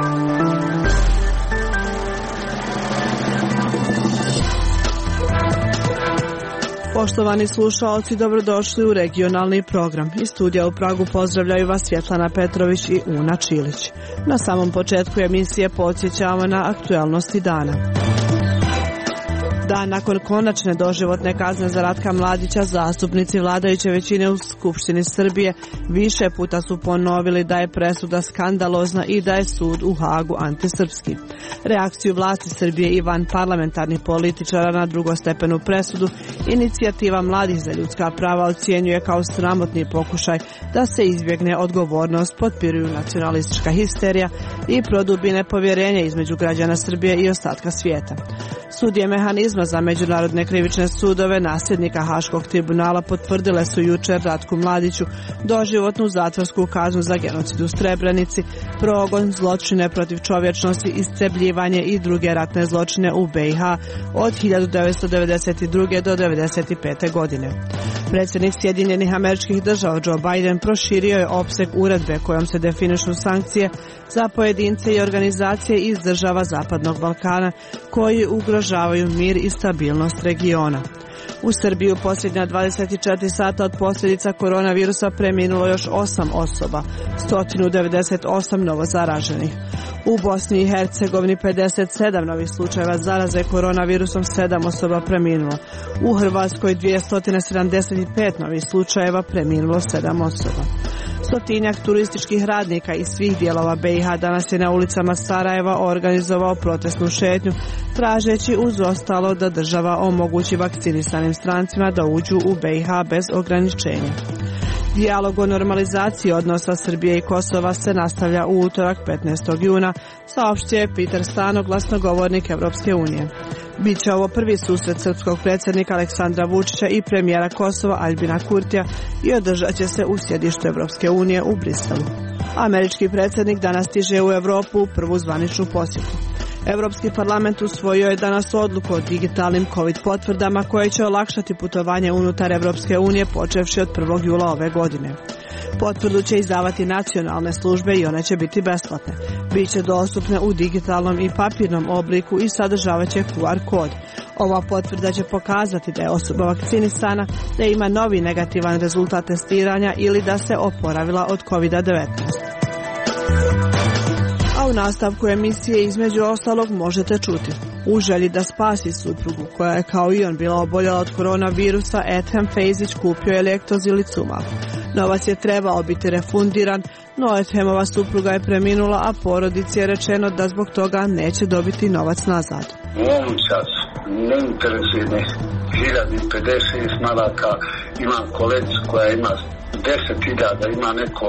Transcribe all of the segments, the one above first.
Poštovani slušalci, dobrodošli u regionalni program. Iz studija u Pragu pozdravljaju vas Svjetlana Petrović i Una Čilić. Na samom početku emisije podsjećamo na aktualnosti dana. Dan nakon konačne doživotne kazne za Ratka Mladića, zastupnici vladajuće većine u Skupštini Srbije više puta su ponovili da je presuda skandalozna i da je sud u Hagu antisrpski. Reakciju vlasti Srbije i van parlamentarnih političara na drugostepenu presudu Inicijativa mladih za ljudska prava ocjenjuje kao sramotni pokušaj da se izbjegne odgovornost, potpiruju nacionalistička histerija i produbi nepovjerenje između građana Srbije i ostatka svijeta. Sudije mehanizma za međunarodne krivične sudove nasljednika Haškog tribunala potvrdile su jučer Ratku Mladiću doživotnu zatvorsku kaznu za genocid u Srebrenici, progon, zločine protiv čovječnosti, istrebljivanje i druge ratne zločine u BiH od 1992. do 1995. godine. Predsjednik Sjedinjenih Američkih Država Joe Biden proširio je opseg uredbe kojom se definišu sankcije za pojedince i organizacije iz država Zapadnog Balkana koji ugrožavaju mir i stabilnost regiona. U Srbiji u posljednja 24 sata od posljedica koronavirusa preminulo još 8 osoba, 198 novo zaraženih. U Bosni i Hercegovini 57 novih slučajeva zaraze koronavirusom, 7 osoba preminulo. U Hrvatskoj 275 novih slučajeva, preminulo 7 osoba. Stotinjak turističkih radnika iz svih dijelova BiH danas je na ulicama Sarajeva organizovao protestnu šetnju, tražeći uz ostalo da država omogući vakcinisanim strancima da uđu u BiH bez ograničenja. Dijalog o normalizaciji odnosa Srbije i Kosova se nastavlja u utorak 15. juna, saopštio je Peter Stano, glasnogovornik Evropske unije. Biće ovo prvi susret srpskog predsjednika Aleksandra Vučića i premijera Kosova Aljbina Kurtija i održat će se u sjedištu Evropske unije u Briselu. Američki predsjednik danas stiže u Europu u prvu zvaničnu posjetu. Europski parlament usvojio je danas odluku o digitalnim COVID potvrdama koje će olakšati putovanje unutar Evropske unije počevši od 1. jula ove godine. Potvrdu će izdavati nacionalne službe i one će biti besplatne. Biće dostupne u digitalnom i papirnom obliku i sadržavat će QR kod. Ova potvrda će pokazati da je osoba vakcinisana, da ima novi negativan rezultat testiranja ili da se oporavila od COVID-19. A u nastavku emisije između ostalog možete čuti: u želji da spasi suprugu koja je kao i on bila oboljela od koronavirusa, Ethem Fejzić kupio je Lektozilicumal. Novac je trebao biti refundiran, no Ethemova supruga je preminula, a porodici je rečeno da zbog toga neće dobiti novac nazad. U ovom času ne interesuje me 1056 maraka, imam kolegicu koja ima 10.000, ima neko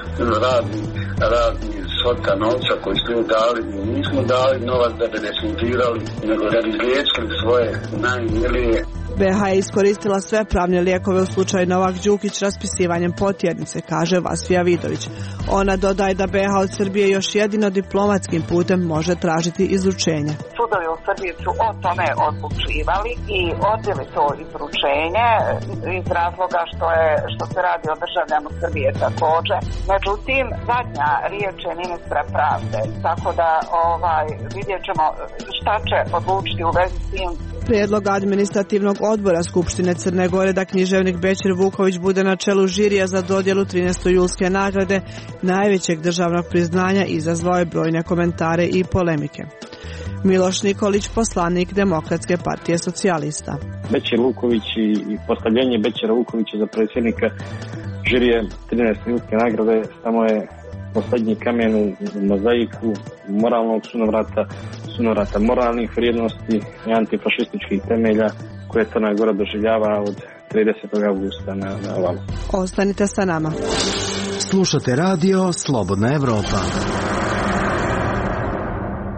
razni svota novca koji ste dali, nismo dali novac da bi refundirali, nego da bi izliječili svoje najmilije. BiH je iskoristila sve pravne lijekove u slučaju Novak Đukić raspisivanjem potjernice, kaže Vasfija Vidović. Ona dodaje da BiH od Srbije još jedino diplomatskim putem može tražiti izručenje. Sudovi u Srbiji su o tome odlučivali i odbili to izručenje iz razloga što se radi o državljanu Srbije također. Međutim, zadnja riječ je ministra pravde, tako da vidjet ćemo šta će odlučiti u vezi s tim. Prijedlog administrativnog odbora Skupštine Crne Gore da književnik Bećir Vuković bude na čelu žirija za dodjelu 13. julske nagrade, najvećeg državnog priznanja, izazvao je brojne komentare i polemike. Miloš Nikolić, poslanik Demokratske partije socijalista. Bećir Vuković i postavljanje Bećira Vukovića za predsjednika žirije 13. julske nagrade samo je posljednji kamen u mozaiku moralnog sunovrata moralnih vrijednosti i antifašističkih temelja koje Crna Gora doživljava od 30. augusta na ovamo. Ostanite sa nama. Slušate radio Slobodna Evropa.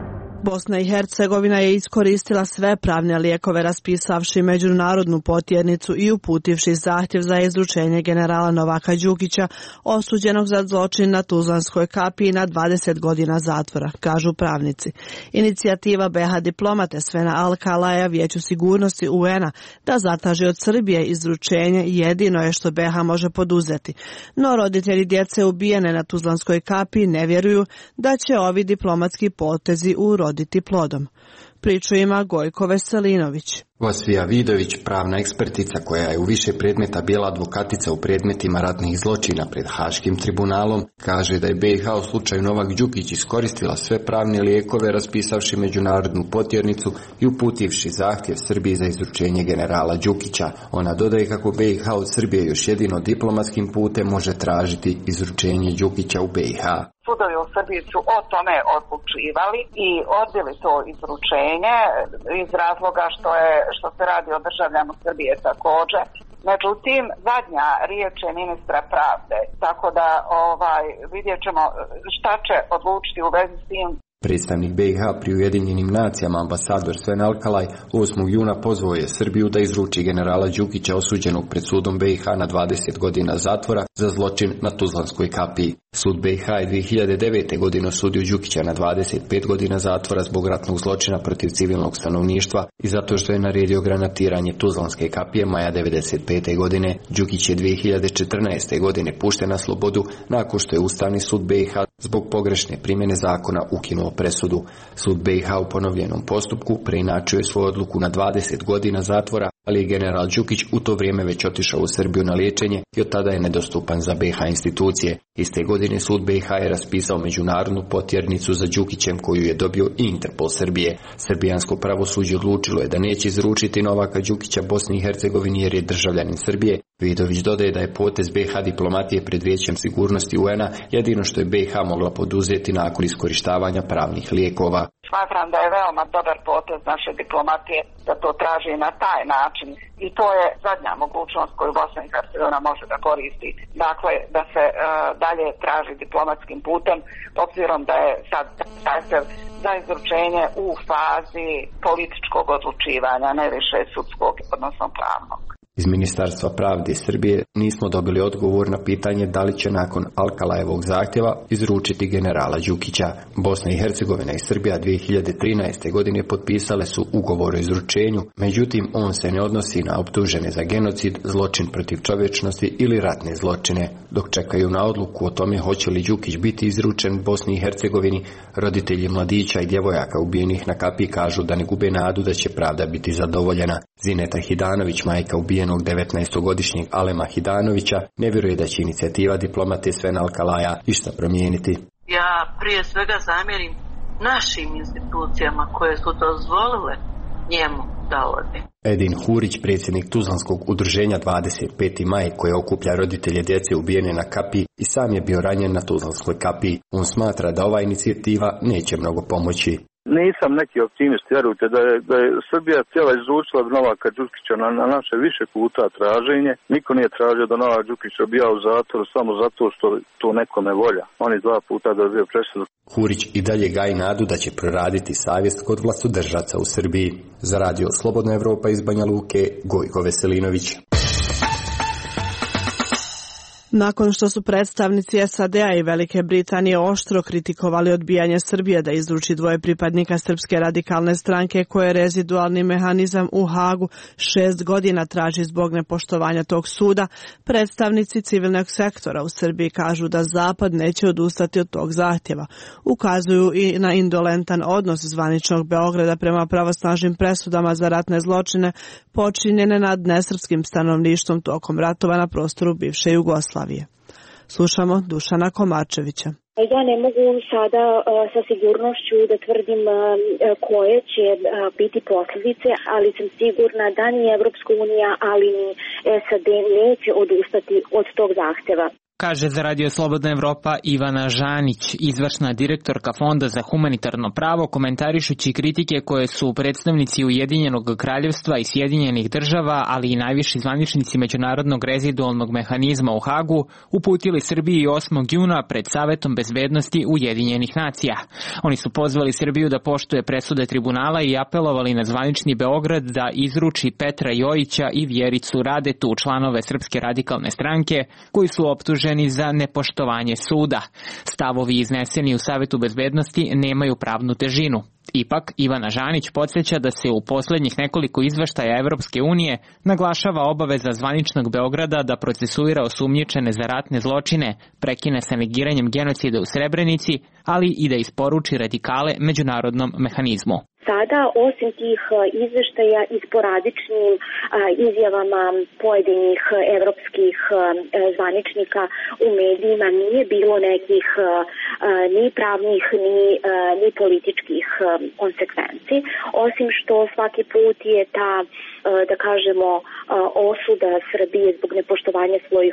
Bosna i Hercegovina je iskoristila sve pravne lijekove raspisavši međunarodnu potjernicu i uputivši zahtjev za izručenje generala Novaka Đukića, osuđenog za zločin na Tuzlanskoj kapiji na 20 godina zatvora, kažu pravnici. Inicijativa BiH diplomate Svena Alkalaja Vijeću sigurnosti UN-a da zatraži od Srbije izručenje jedino je što BiH može poduzeti. No roditelji djece ubijene na Tuzlanskoj kapiji ne vjeruju da će ovi diplomatski potezi uroditi plodom. Priču ima Gojko Veselinović. Vasvija Vidović, pravna ekspertica koja je u više predmeta bila advokatica u predmetima ratnih zločina pred Haškim tribunalom, kaže da je BiH u slučaju Novak Đukić iskoristila sve pravne lijekove raspisavši međunarodnu potjernicu i uputivši zahtjev Srbiji za izručenje generala Đukića. Ona dodaje kako BiH od Srbije još jedino diplomatskim putem može tražiti izručenje Đukića u BiH. Sudovi u Srbiji su o tome odlučivali i odbili to izručenje iz razloga što se radi o državljanu Srbije također. Međutim, zadnja riječ je ministra pravde, tako da vidjet ćemo šta će odlučiti u vezi s tim. Predstavnik BiH pri Ujedinjenim nacijama ambasador Sven Alkalaj 8. juna pozvao je Srbiju da izruči generala Đukića osuđenog pred sudom BiH na 20 godina zatvora za zločin na Tuzlanskoj kapiji. Sud BiH je 2009. godine osudio Đukića na 25 godina zatvora zbog ratnog zločina protiv civilnog stanovništva i zato što je naredio granatiranje Tuzlanske kapije maja 1995. godine. Đukić je 2014. godine pušten na slobodu nakon što je Ustavni sud BiH zbog pogrešne primjene zakona ukinuo presudu. Sud BiH u ponovljenom postupku preinačio je svoju odluku na 20 godina zatvora, ali je general Đukić u to vrijeme već otišao u Srbiju na liječenje i od tada je nedostupan za BiH institucije. Iste godine sud BiH je raspisao međunarodnu potjernicu za Đukićem koju je dobio i Interpol Srbije. Srbijansko pravosuđe odlučilo je da neće izručiti Novaka Đukića Bosni i Hercegovini jer je državljanin Srbije. Vidović dodaje da je potez BiH diplomatije pred Vijećem sigurnosti UN-a jedino što je BiH mogla poduzeti nakon iskorištavanja pravnih lijekova. Smatram da je veoma dobar potez naše diplomatije da to traži na taj način i to je zadnja mogućnost koju Bosna i Hercegovina može da koristi. Dakle, da se dalje traži diplomatskim putem, obzirom da je sad zahtjev za izručenje u fazi političkog odlučivanja, ne više sudskog, odnosno pravnog. Iz Ministarstva pravde Srbije nismo dobili odgovor na pitanje da li će nakon Alkalajevog zahtjeva izručiti generala Đukića. Bosna i Hercegovina i Srbija 2013. godine potpisale su ugovor o izručenju, međutim on se ne odnosi na optužene za genocid, zločin protiv čovječnosti ili ratne zločine. Dok čekaju na odluku o tome hoće li Đukić biti izručen Bosni i Hercegovini, roditelji mladića i djevojaka ubijenih na kapiji kažu da ne gube nadu da će pravda biti zadovoljena. Zineta Hidanović, majka ubijenog 19-godišnjeg Alema Hidanovića, ne vjeruje da će inicijativa diplomate Svena Alkalaja išta promijeniti. Ja prije svega zamjerim našim institucijama koje su dozvolile njemu da ode. Edin Hurić, predsjednik Tuzlanskog udruženja 25. maj koje okuplja roditelje djece ubijene na kapiji i sam je bio ranjen na Tuzlanskoj kapiji. On smatra da ova inicijativa neće mnogo pomoći. Nisam neki optimist, vjerujte da je Srbija cijela izručila Novaka Đukića na naše više puta traženje. Niko nije tražio da Novak Đukić obija u zatvoru samo zato što to nekome volja. On je 2 puta dobio presudu. Hurić i dalje gaji nadu da će proraditi savjest kod vlastodržaca u Srbiji. Za radio Slobodna Evropa iz Banja Luke, Gojko Veselinović. Nakon što su predstavnici SAD-a i Velike Britanije oštro kritikovali odbijanje Srbije da izruči 2 pripadnika Srpske radikalne stranke koje rezidualni mehanizam u Hagu 6 godina traži zbog nepoštovanja tog suda, predstavnici civilnog sektora u Srbiji kažu da Zapad neće odustati od tog zahtjeva. Ukazuju i na indolentan odnos zvaničnog Beograda prema pravosnažnim presudama za ratne zločine počinjene nad nesrpskim stanovništvom tokom ratova na prostoru bivše Jugoslavije. Slušamo Dušana Komačevića. Ja ne mogu sada sa sigurnošću da tvrdim koje će biti posljedice, ali sam sigurna da ni Evropska unija, ali ni SAD neće odustati od tog zahtjeva. kaže za Radio Slobodna Evropa Ivana Žanić, izvršna direktorka Fonda za humanitarno pravo, komentarišući kritike koje su predstavnici Ujedinjenog kraljevstva i Sjedinjenih država, ali i najviši zvaničnici Međunarodnog rezidualnog mehanizma u Hagu, uputili Srbiji 8. juna pred Savetom bezbednosti Ujedinjenih nacija. Oni su pozvali Srbiju da poštuje presude tribunala i apelovali na zvanični Beograd da izruči Petra Jojića i Vjericu Radetu, članove Srpske radikalne stranke, koji su optuženi za nepoštovanje suda. Stavovi izneseni u Savetu bezbednosti nemaju pravnu težinu. Ipak, Ivana Žanić podsjeća da se u posljednjih nekoliko izveštaja Evropske unije naglašava obaveza zvaničnog Beograda da procesuira osumnjičene za ratne zločine, prekine sa negiranjem genocida u Srebrenici, ali i da isporuči radikale međunarodnom mehanizmu. Sada, osim tih izveštaja i sporadičnim izjavama pojedinih evropskih zvaničnika u medijima, nije bilo nekih ni pravnih ni političkih konsekvenci, osim što svaki put je ta, da kažemo, osuda Srbije zbog nepoštovanja svojih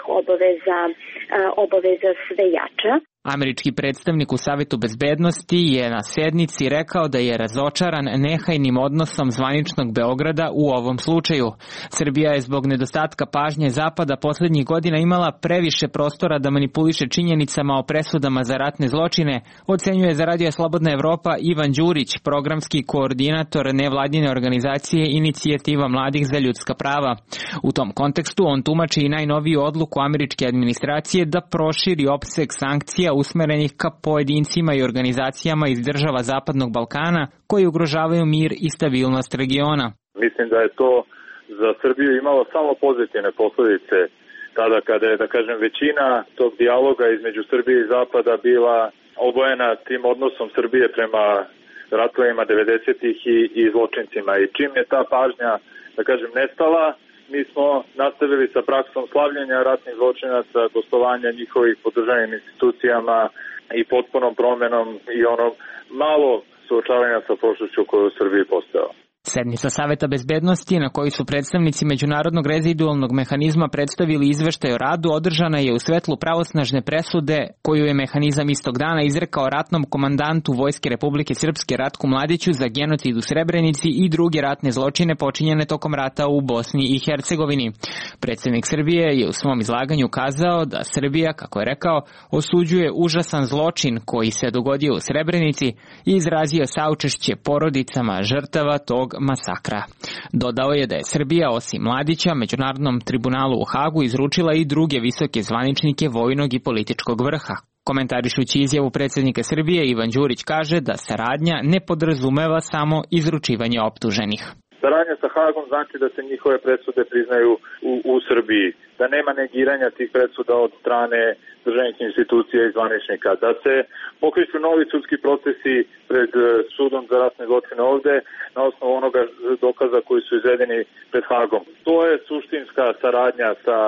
obaveza sve jača. Američki predstavnik u Savetu bezbednosti je na sednici rekao da je razočaran nehajnim odnosom zvaničnog Beograda u ovom slučaju. Srbija je zbog nedostatka pažnje Zapada posljednjih godina imala previše prostora da manipuliše činjenicama o presudama za ratne zločine, ocenjuje za Radio Slobodna Evropa Ivan Đurić, programski koordinator nevladine organizacije Inicijativa mladih za ljudska prava. U tom kontekstu on tumači i najnoviju odluku američke administracije da proširi opseg sankcija usmerenih ka pojedincima i organizacijama iz država Zapadnog Balkana koji ugrožavaju mir i stabilnost regiona. Mislim da je to za Srbiju imalo samo pozitivne posljedice tada kada je, da kažem, većina tog dijaloga između Srbije i Zapada bila obojena tim odnosom Srbije prema ratovima 90-ih i zločincima. I čim je ta pažnja, da kažem, nestala, mi smo nastavili sa praksom slavljenja ratnih zločinaca, gostovanja njihovih po državnim institucijama i potpunom promjenom i onog malo suočavanja sa prošlošću koja je u Srbiji postojala. Sednica Saveta bezbednosti na kojoj su predstavnici Međunarodnog rezidualnog mehanizma predstavili izveštaj o radu održana je u svetlu pravosnažne presude koju je mehanizam istog dana izrekao ratnom komandantu Vojske Republike Srpske Ratku Mladiću za genocid u Srebrenici i druge ratne zločine počinjene tokom rata u Bosni i Hercegovini. Predsjednik Srbije je u svom izlaganju kazao da Srbija, kako je rekao, osuđuje užasan zločin koji se dogodio u Srebrenici i izrazio saučešće porodicama žrtava tog masakra. Dodao je da je Srbija osim Mladića Međunarodnom tribunalu u Hagu izručila i druge visoke zvaničnike vojnog i političkog vrha. Komentarišući izjavu predsjednika Srbije, Ivan Đurić kaže da saradnja ne podrazumeva samo izručivanje optuženih. Saradnja sa Hagom znači da se njihove presude priznaju u Srbiji, da nema negiranja tih presuda od strane državnih institucija i zvaničnika, da se pokreću novi sudski procesi pred sudom za ratne zločine ovde na osnovu onoga dokaza koji su izvedeni pred Hagom. To je suštinska saradnja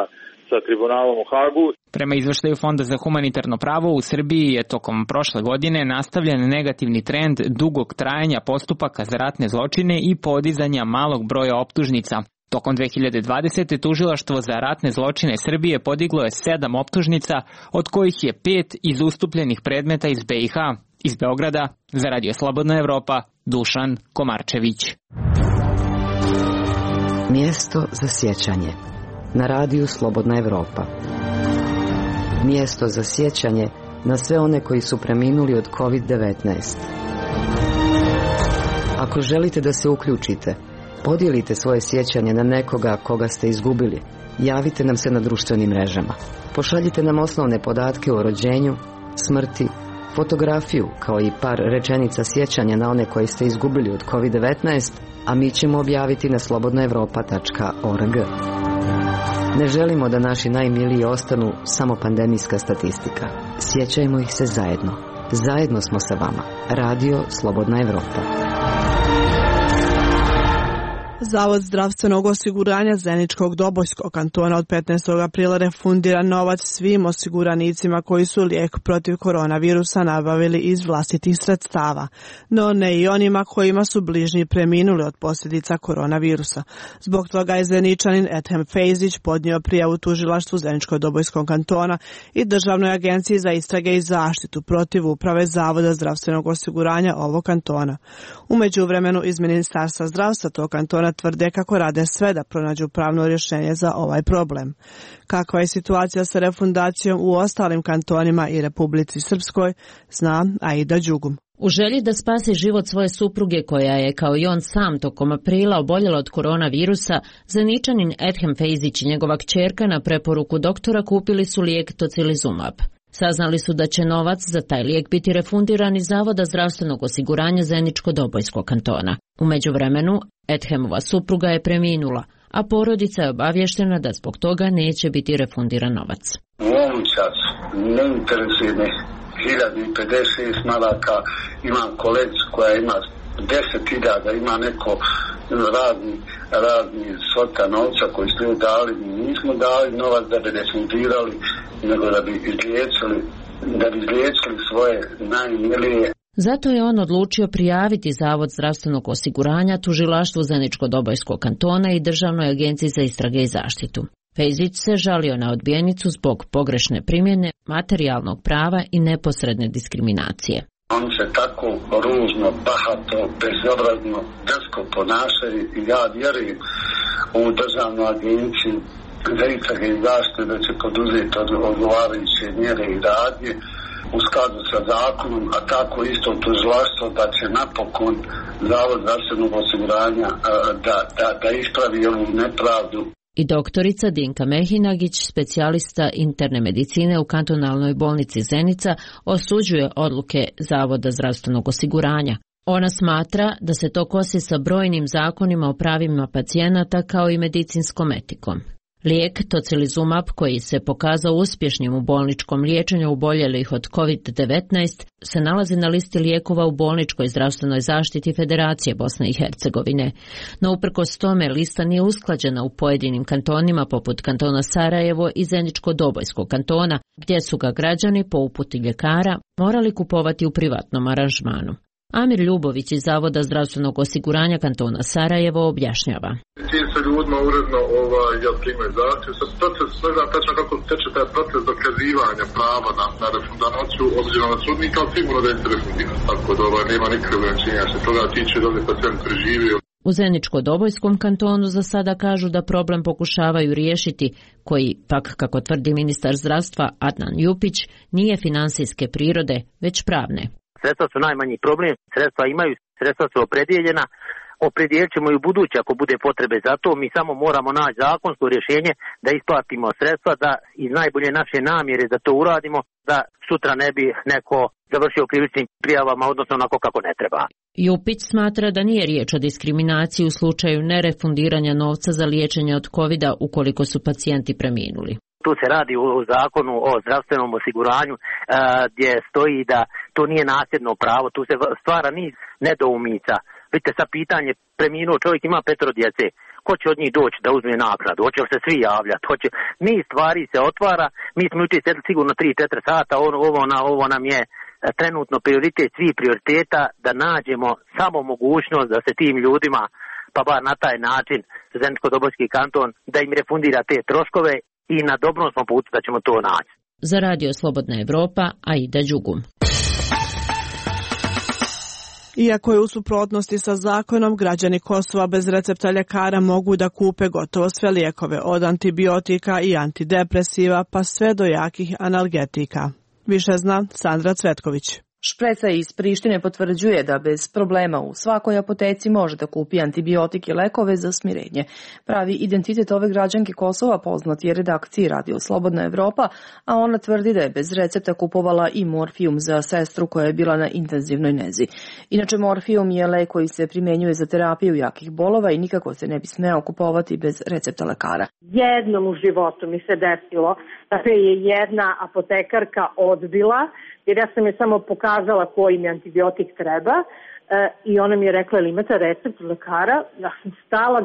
sa tribunalom u Hagu. Prema izveštaju Fonda za humanitarno pravo u Srbiji je tokom prošle godine nastavljen negativni trend dugog trajanja postupaka za ratne zločine i podizanja malog broja optužnica. Tokom 2020. tužilaštvo za ratne zločine Srbije podiglo je 7 optužnica, od kojih je 5 iz ustupljenih predmeta iz BiH. Iz Beograda, za Radio Slobodna Evropa, Dušan Komarčević. Mjesto za sjećanje na Radiju Slobodna Evropa. Mjesto za sjećanje na sve one koji su preminuli od COVID-19. Ako želite da se uključite, podijelite svoje sjećanje na nekoga koga ste izgubili. Javite nam se na društvenim mrežama. Pošaljite nam osnovne podatke o rođenju, smrti, fotografiju, kao i par rečenica sjećanja na one koje ste izgubili od COVID-19, a mi ćemo objaviti na slobodnaevropa.org. Ne želimo da naši najmiliji ostanu samo pandemijska statistika. Sjećajmo ih se zajedno. Zajedno smo sa vama. Radio Slobodna Evropa. Zavod zdravstvenog osiguranja Zeničkog Dobojskog kantona od 15. aprila refundira novac svim osiguranicima koji su lijek protiv koronavirusa nabavili iz vlastitih sredstava, no ne i onima kojima su bližnji preminuli od posljedica koronavirusa. Zbog toga je Zeničanin Ethem Fejzić podnio prijavu tužilaštvu Zeničkog Dobojskog kantona i Državnoj agenciji za istrage i zaštitu protiv uprave Zavoda zdravstvenog osiguranja ovog kantona. U međuvremenu iz Ministarstva zdravstva tog kantona tvrde kako rade sve da pronađu pravno rješenje za ovaj problem. Kakva je situacija sa refundacijom u ostalim kantonima i Republici Srpskoj, zna Aida Đugum. U želji da spasi život svoje supruge koja je kao i on sam tokom aprila oboljela od koronavirusa, Zeničanin Ethem Fejzić i njegova kćerka na preporuku doktora kupili su lijek Tocilizumab. Saznali su da će novac za taj lijek biti refundiran iz Zavoda zdravstvenog osiguranja Zeničko-Dobojskog kantona. U međuvremenu, Ethemova supruga je preminula, a porodica je obavještena da zbog toga neće biti refundiran novac. U ovom času ne interesuje me 1056 maraka, imam kolegicu koja ima 10.000, ima neko razni svota novca koji ste dali, nismo dali novac da bi refundirali, nego da bi izliječili svoje najmilije. Zato je on odlučio prijaviti Zavod zdravstvenog osiguranja tužilaštvu Zeničko-Dobojskog kantona i Državnoj agenciji za istrage i zaštitu. Fejzić se žalio na odbijenicu zbog pogrešne primjene materijalnog prava i neposredne diskriminacije. Oni se tako ružno, bahato, bezobrazno, drsko ponašaju i ja vjerujem u Državnu agenciju za istrage i zaštitu da će poduzeti odgovarajuće mjere i radnje u skladu sa zakonom, a tako isto tužilaštvo da će napokon Zavod zdravstvenog osiguranja da ispravi ovu nepravdu. I doktorica Dinka Mehinagić, specijalista interne medicine u kantonalnoj bolnici Zenica, osuđuje odluke Zavoda zdravstvenog osiguranja. Ona smatra da se to kosi sa brojnim zakonima o pravima pacijenata kao i medicinskom etikom. Lijek Tocilizumab, koji se pokazao uspješnim u bolničkom liječenju oboljelih od COVID-19, se nalazi na listi lijekova u bolničkoj zdravstvenoj zaštiti Federacije Bosne i Hercegovine. No uprkos tome lista nije usklađena u pojedinim kantonima poput kantona Sarajevo i Zeničko-Dobojskog kantona, gdje su ga građani po uputi ljekara morali kupovati u privatnom aranžmanu. Amir Ljubović iz Zavoda zdravstvenog osiguranja kantona Sarajevo objašnjava. Ti se ljudima uredno primaju zahtjev. Sad proces, ne znam tačno kako teče taj proces dokazivanja prava na refundaciju obzirom na sudnika, ali sigurno da je se refundira. Tako da nema nikakve ograničenja što toga tiče da je pacijent preživio. U Zeničko-Dobojskom kantonu za sada kažu da problem pokušavaju riješiti, koji, pak kako tvrdi ministar zdravstva Adnan Jupić, nije finansijske prirode, već pravne. Sredstva su najmanji problem, sredstva imaju, sredstva su opredijeljena, opredijelit ćemo i u buduće ako bude potrebe za to, mi samo moramo naći zakonsko rješenje da isplatimo sredstva, da iz najbolje naše namjere da to uradimo, da sutra ne bi neko završio krivičnim prijavama, odnosno onako kako ne treba. Jupić smatra da nije riječ o diskriminaciji u slučaju nerefundiranja novca za liječenje od COVID-a ukoliko su pacijenti preminuli. Tu se radi o zakonu o zdravstvenom osiguranju gdje stoji da to nije nasljedno pravo, tu se stvara niz nedoumica. Vidite sad pitanje, preminuo čovjek ima 5 djece, ko će od njih doći da uzme nagradu, hoće li se svi javljati, niz stvari se otvara, mi smo jučer sedli sigurno 3-4 sata, ovo nam je trenutno prioritet svih prioriteta da nađemo samo mogućnost da se tim ljudima, pa bar na taj način Zeničko-Dobojski kanton, da im refundira te troškove. I na dobrom smo putu da ćemo to naći. Za Radio Slobodna Evropa, Aida Đugum. Iako je u suprotnosti sa zakonom, građani Kosova bez recepta ljekara mogu da kupe gotovo sve lijekove, od antibiotika i antidepresiva pa sve do jakih analgetika. Više zna Sandra Cvetković. Špreca iz Prištine potvrđuje da bez problema u svakoj apoteci može da kupi antibiotik i lekove za smirenje. Pravi identitet ove građanke Kosova poznat je redakciji Radio Slobodna Evropa, a ona tvrdi da je bez recepta kupovala i morfijum za sestru koja je bila na intenzivnoj nezi. Inače, morfijum je lek koji se primjenjuje za terapiju jakih bolova i nikako se ne bi smeo kupovati bez recepta lekara. Jednom u životu mi se desilo da je jedna apotekarka odbila jer ja sam je samo pokazala koji mi antibiotik treba i ona mi je rekla, ili imate recept od lekara? Ja sam stala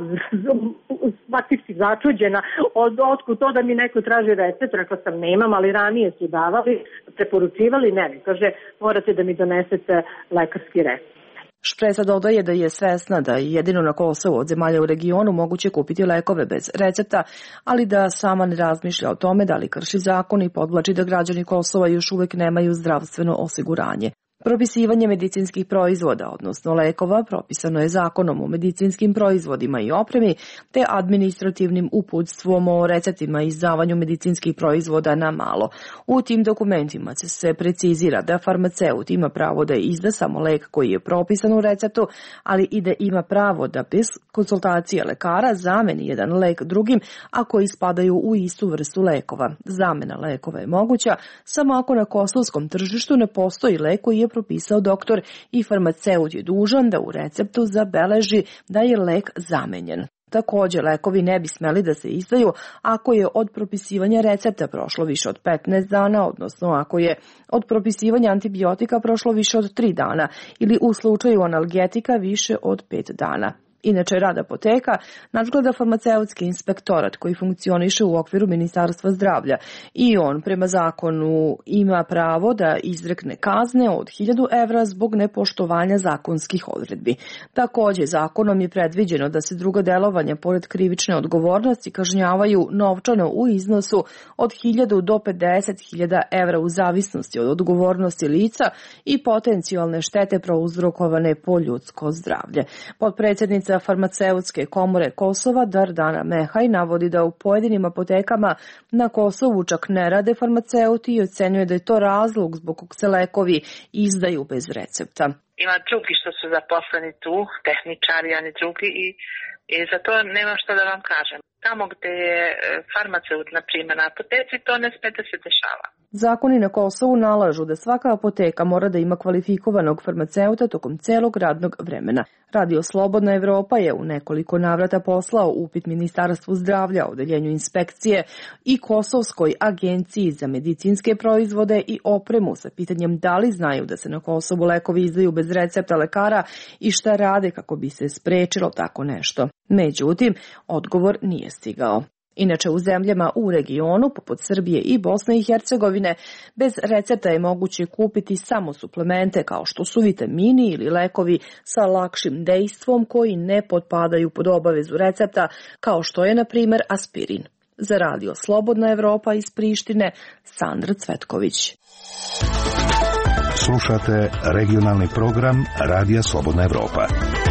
faktički začuđena, otkud to da mi neko traži recept, rekla sam nemam, ali ranije su davali, preporučivali, ne, kaže morate da mi donesete lekarski recept. Špresa dodaje da je svesna da je jedino na Kosovu od zemalja u regionu moguće kupiti lekove bez recepta, ali da sama ne razmišlja o tome da li krši zakon i podvlači da građani Kosova još uvek nemaju zdravstveno osiguranje. Propisivanje medicinskih proizvoda, odnosno lekova, propisano je zakonom o medicinskim proizvodima i opremi, te administrativnim uputstvom o receptima i izdavanju medicinskih proizvoda na malo. U tim dokumentima se precizira da farmaceut ima pravo da izda samo lek koji je propisan u receptu, ali i da ima pravo da bez konsultacije lekara zameni jedan lek drugim, a koji spadaju u istu vrstu lekova. Zamena lekova je moguća samo ako na kosovskom tržištu ne postoji lek koji je propisao doktor i farmaceut je dužan da u receptu zabeleži da je lek zamenjen. Također, lekovi ne bi smeli da se izdaju ako je od propisivanja recepta prošlo više od 15 dana, odnosno ako je od propisivanja antibiotika prošlo više od 3 dana ili u slučaju analgetika više od 5 dana. Inače, rad apoteka nadgleda farmaceutski inspektorat koji funkcioniše u okviru Ministarstva zdravlja i on prema zakonu ima pravo da izrekne kazne od 1000 evra zbog nepoštovanja zakonskih odredbi. Također, zakonom je predviđeno da se druga delovanja pored krivične odgovornosti kažnjavaju novčano u iznosu od 1000 do 50.000 evra u zavisnosti od odgovornosti lica i potencijalne štete prouzrokovane po ljudsko zdravlje. Potpredsjednica farmaceutske komore Kosova Dardana Mehaj navodi da u pojedinim apotekama na Kosovu čak ne rade farmaceuti i ocenjuje da je to razlog zbog kog se lekovi izdaju bez recepta. Ima drugi što su zaposleni tu, tehničari, ani drugi i za to nemam što da vam kažem. Tamo gde je farmaceut, na primjer na apoteci, to ne sme da se dešava. Zakoni na Kosovu nalažu da svaka apoteka mora da ima kvalifikovanog farmaceuta tokom celog radnog vremena. Radio Slobodna Evropa je u nekoliko navrata poslao upit Ministarstvu zdravlja, Odeljenju inspekcije i Kosovskoj agenciji za medicinske proizvode i opremu sa pitanjem da li znaju da se na Kosovu lekovi izdaju bez recepta lekara i šta rade kako bi se sprečilo tako nešto. Međutim, odgovor nije stigao. Inače, u zemljama u regionu, poput Srbije i Bosne i Hercegovine, bez recepta je moguće kupiti samo suplemente kao što su vitamini ili lekovi sa lakšim dejstvom koji ne potpadaju pod obavezu recepta, kao što je, na primjer, aspirin. Za Radio Slobodna Evropa iz Prištine, Sandra Cvetković. Slušate regionalni program Radija Slobodna Evropa.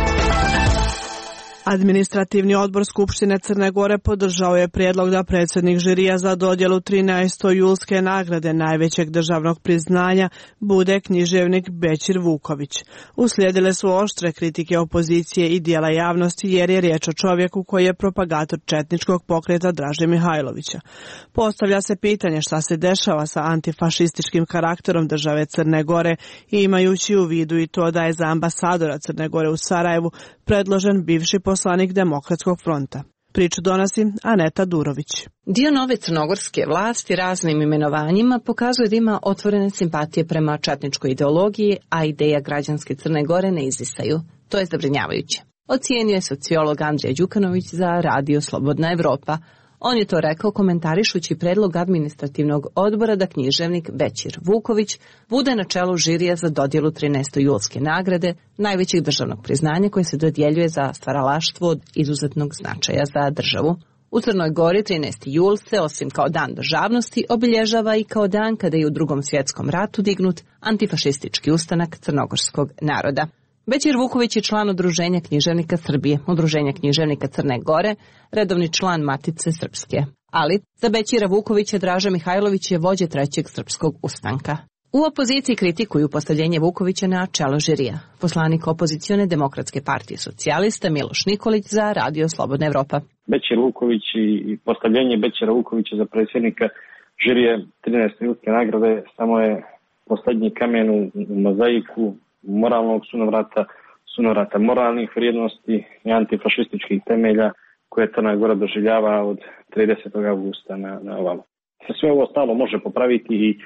Administrativni odbor Skupštine Crne Gore podržao je prijedlog da predsjednik žirija za dodjelu 13. julske nagrade najvećeg državnog priznanja bude književnik Bećir Vuković. Uslijedile su oštre kritike opozicije i dijela javnosti jer je riječ o čovjeku koji je propagator četničkog pokreta Draže Mihajlovića. Postavlja se pitanje šta se dešava sa antifašističkim karakterom države Crne Gore i imajući u vidu i to da je za ambasadora Crne Gore u Sarajevu predložen bivši poslanik Demokratskog fronta. Priču donosi Aneta Durović. Dio nove crnogorske vlasti raznim imenovanjima pokazuje da ima otvorene simpatije prema četničkoj ideologiji, a ideja građanske Crne Gore ne izdisaju. To je zabrinjavajuće. Ocijenio je sociolog Andrija Đukanović za Radio Slobodna Evropa. On je to rekao komentarišući predlog administrativnog odbora da književnik Bećir Vuković bude na čelu žirija za dodjelu 13. julske nagrade, najvećeg državnog priznanja koje se dodjeljuje za stvaralaštvo od izuzetnog značaja za državu. U Crnoj Gori 13. jul se, osim kao dan državnosti, obilježava i kao dan kada je u Drugom svjetskom ratu dignut antifašistički ustanak crnogorskog naroda. Bećir Vuković je član Udruženja književnika Srbije, Udruženja književnika Crne Gore, redovni član Matice Srpske. Ali za Bećira Vukovića Draža Mihajlović je vođa trećeg srpskog ustanka. U opoziciji kritikuju postavljenje Vukovića na čelo žirija. Poslanik opozicione Demokratske partije socijalista Miloš Nikolić za Radio Slobodna Evropa. Bećir Vuković i postavljenje Bećira Vukovića za predsjednika žirije 13. julske nagrade samo je posljednji kamen u mozaiku moralnog sunovrata moralnih vrijednosti i antifašističkih temelja koje Crna Gora doživljava od 30. augusta na ovamo. Sve ovo stalo može popraviti i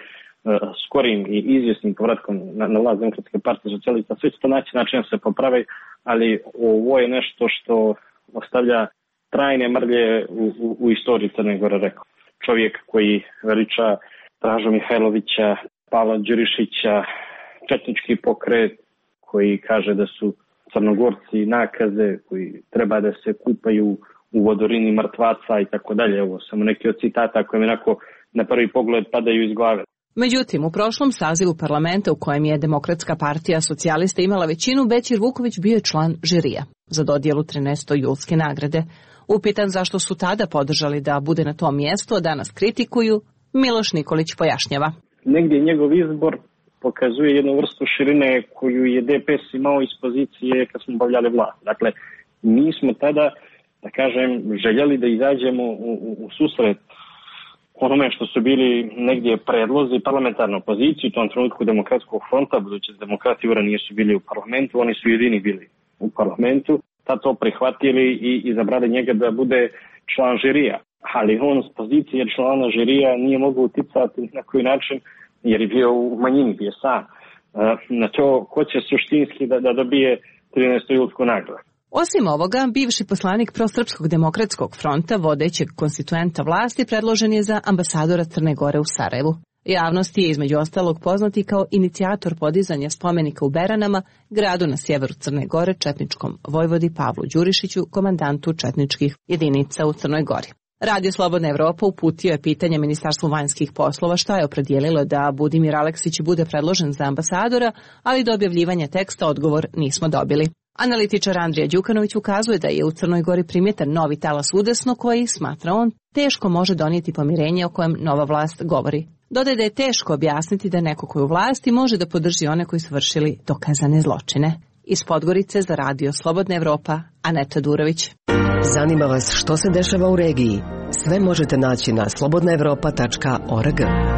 skorim i izvjesnim povratkom na vlast Demokratske partije socijalista. Sve će to naći način da se poprave, ali ovo je nešto što ostavlja trajne mrlje u istoriji Crne Gore, rekao. Čovjek koji veliča Dražu Mihajlovića, Pavla Đurišića, četnički pokret koji kaže da su Crnogorci nakaze, koji treba da se kupaju u vodorini mrtvaca i tako dalje. Ovo samo neki od citata koje mi onako na prvi pogled padaju iz glave. Međutim, u prošlom sazivu parlamenta u kojem je Demokratska partija socijalista imala većinu, Bećir Vuković bio je član žirija za dodjelu 13. julske nagrade. Upitan zašto su tada podržali da bude na tom mjestu, a danas kritikuju, Miloš Nikolić pojašnjava. Negdje njegov izbor pokazuje jednu vrstu širine koju je DPS imao iz pozicije kad smo obavljali vlast. Dakle, mi smo tada, da kažem, željeli da izađemo u susret onome što su bili negdje predlozi parlamentarne opozicije, u tom trenutku Demokratskog fronta, budući da demokrati nisu bili u parlamentu, oni su jedini bili u parlamentu, tad to prihvatili i izabrali njega da bude član žirija. Ali on s pozicije člana žirija nije mogao uticati na koji način, jer je bio u manjini, bio sam. Na to ko će suštinski da dobije 13. julsku nagradu. Osim ovoga, bivši poslanik Prosrpskog demokratskog fronta, vodećeg konstituenta vlasti, predložen je za ambasadora Crne Gore u Sarajevu. Javnosti je između ostalog poznati kao inicijator podizanja spomenika u Beranama, gradu na sjeveru Crne Gore, četničkom vojvodi Pavlu Đurišiću, komandantu četničkih jedinica u Crnoj Gori. Radio Slobodna Evropa uputio je pitanje Ministarstvu vanjskih poslova šta je opredijelilo da Budimir Aleksić bude predložen za ambasadora, ali do objavljivanja teksta odgovor nismo dobili. Analitičar Andrija Đukanović ukazuje da je u Crnoj Gori primjetan novi talas udesno koji, smatra on, teško može donijeti pomirenje o kojem nova vlast govori. Dodaje da je teško objasniti da neko koji u vlasti može da podrži one koji su vršili dokazane zločine. Iz Podgorice za Radio Slobodna Evropa, Aneta Durović. Zanima vas što se dešava u regiji? Sve možete naći na slobodnaevropa.org.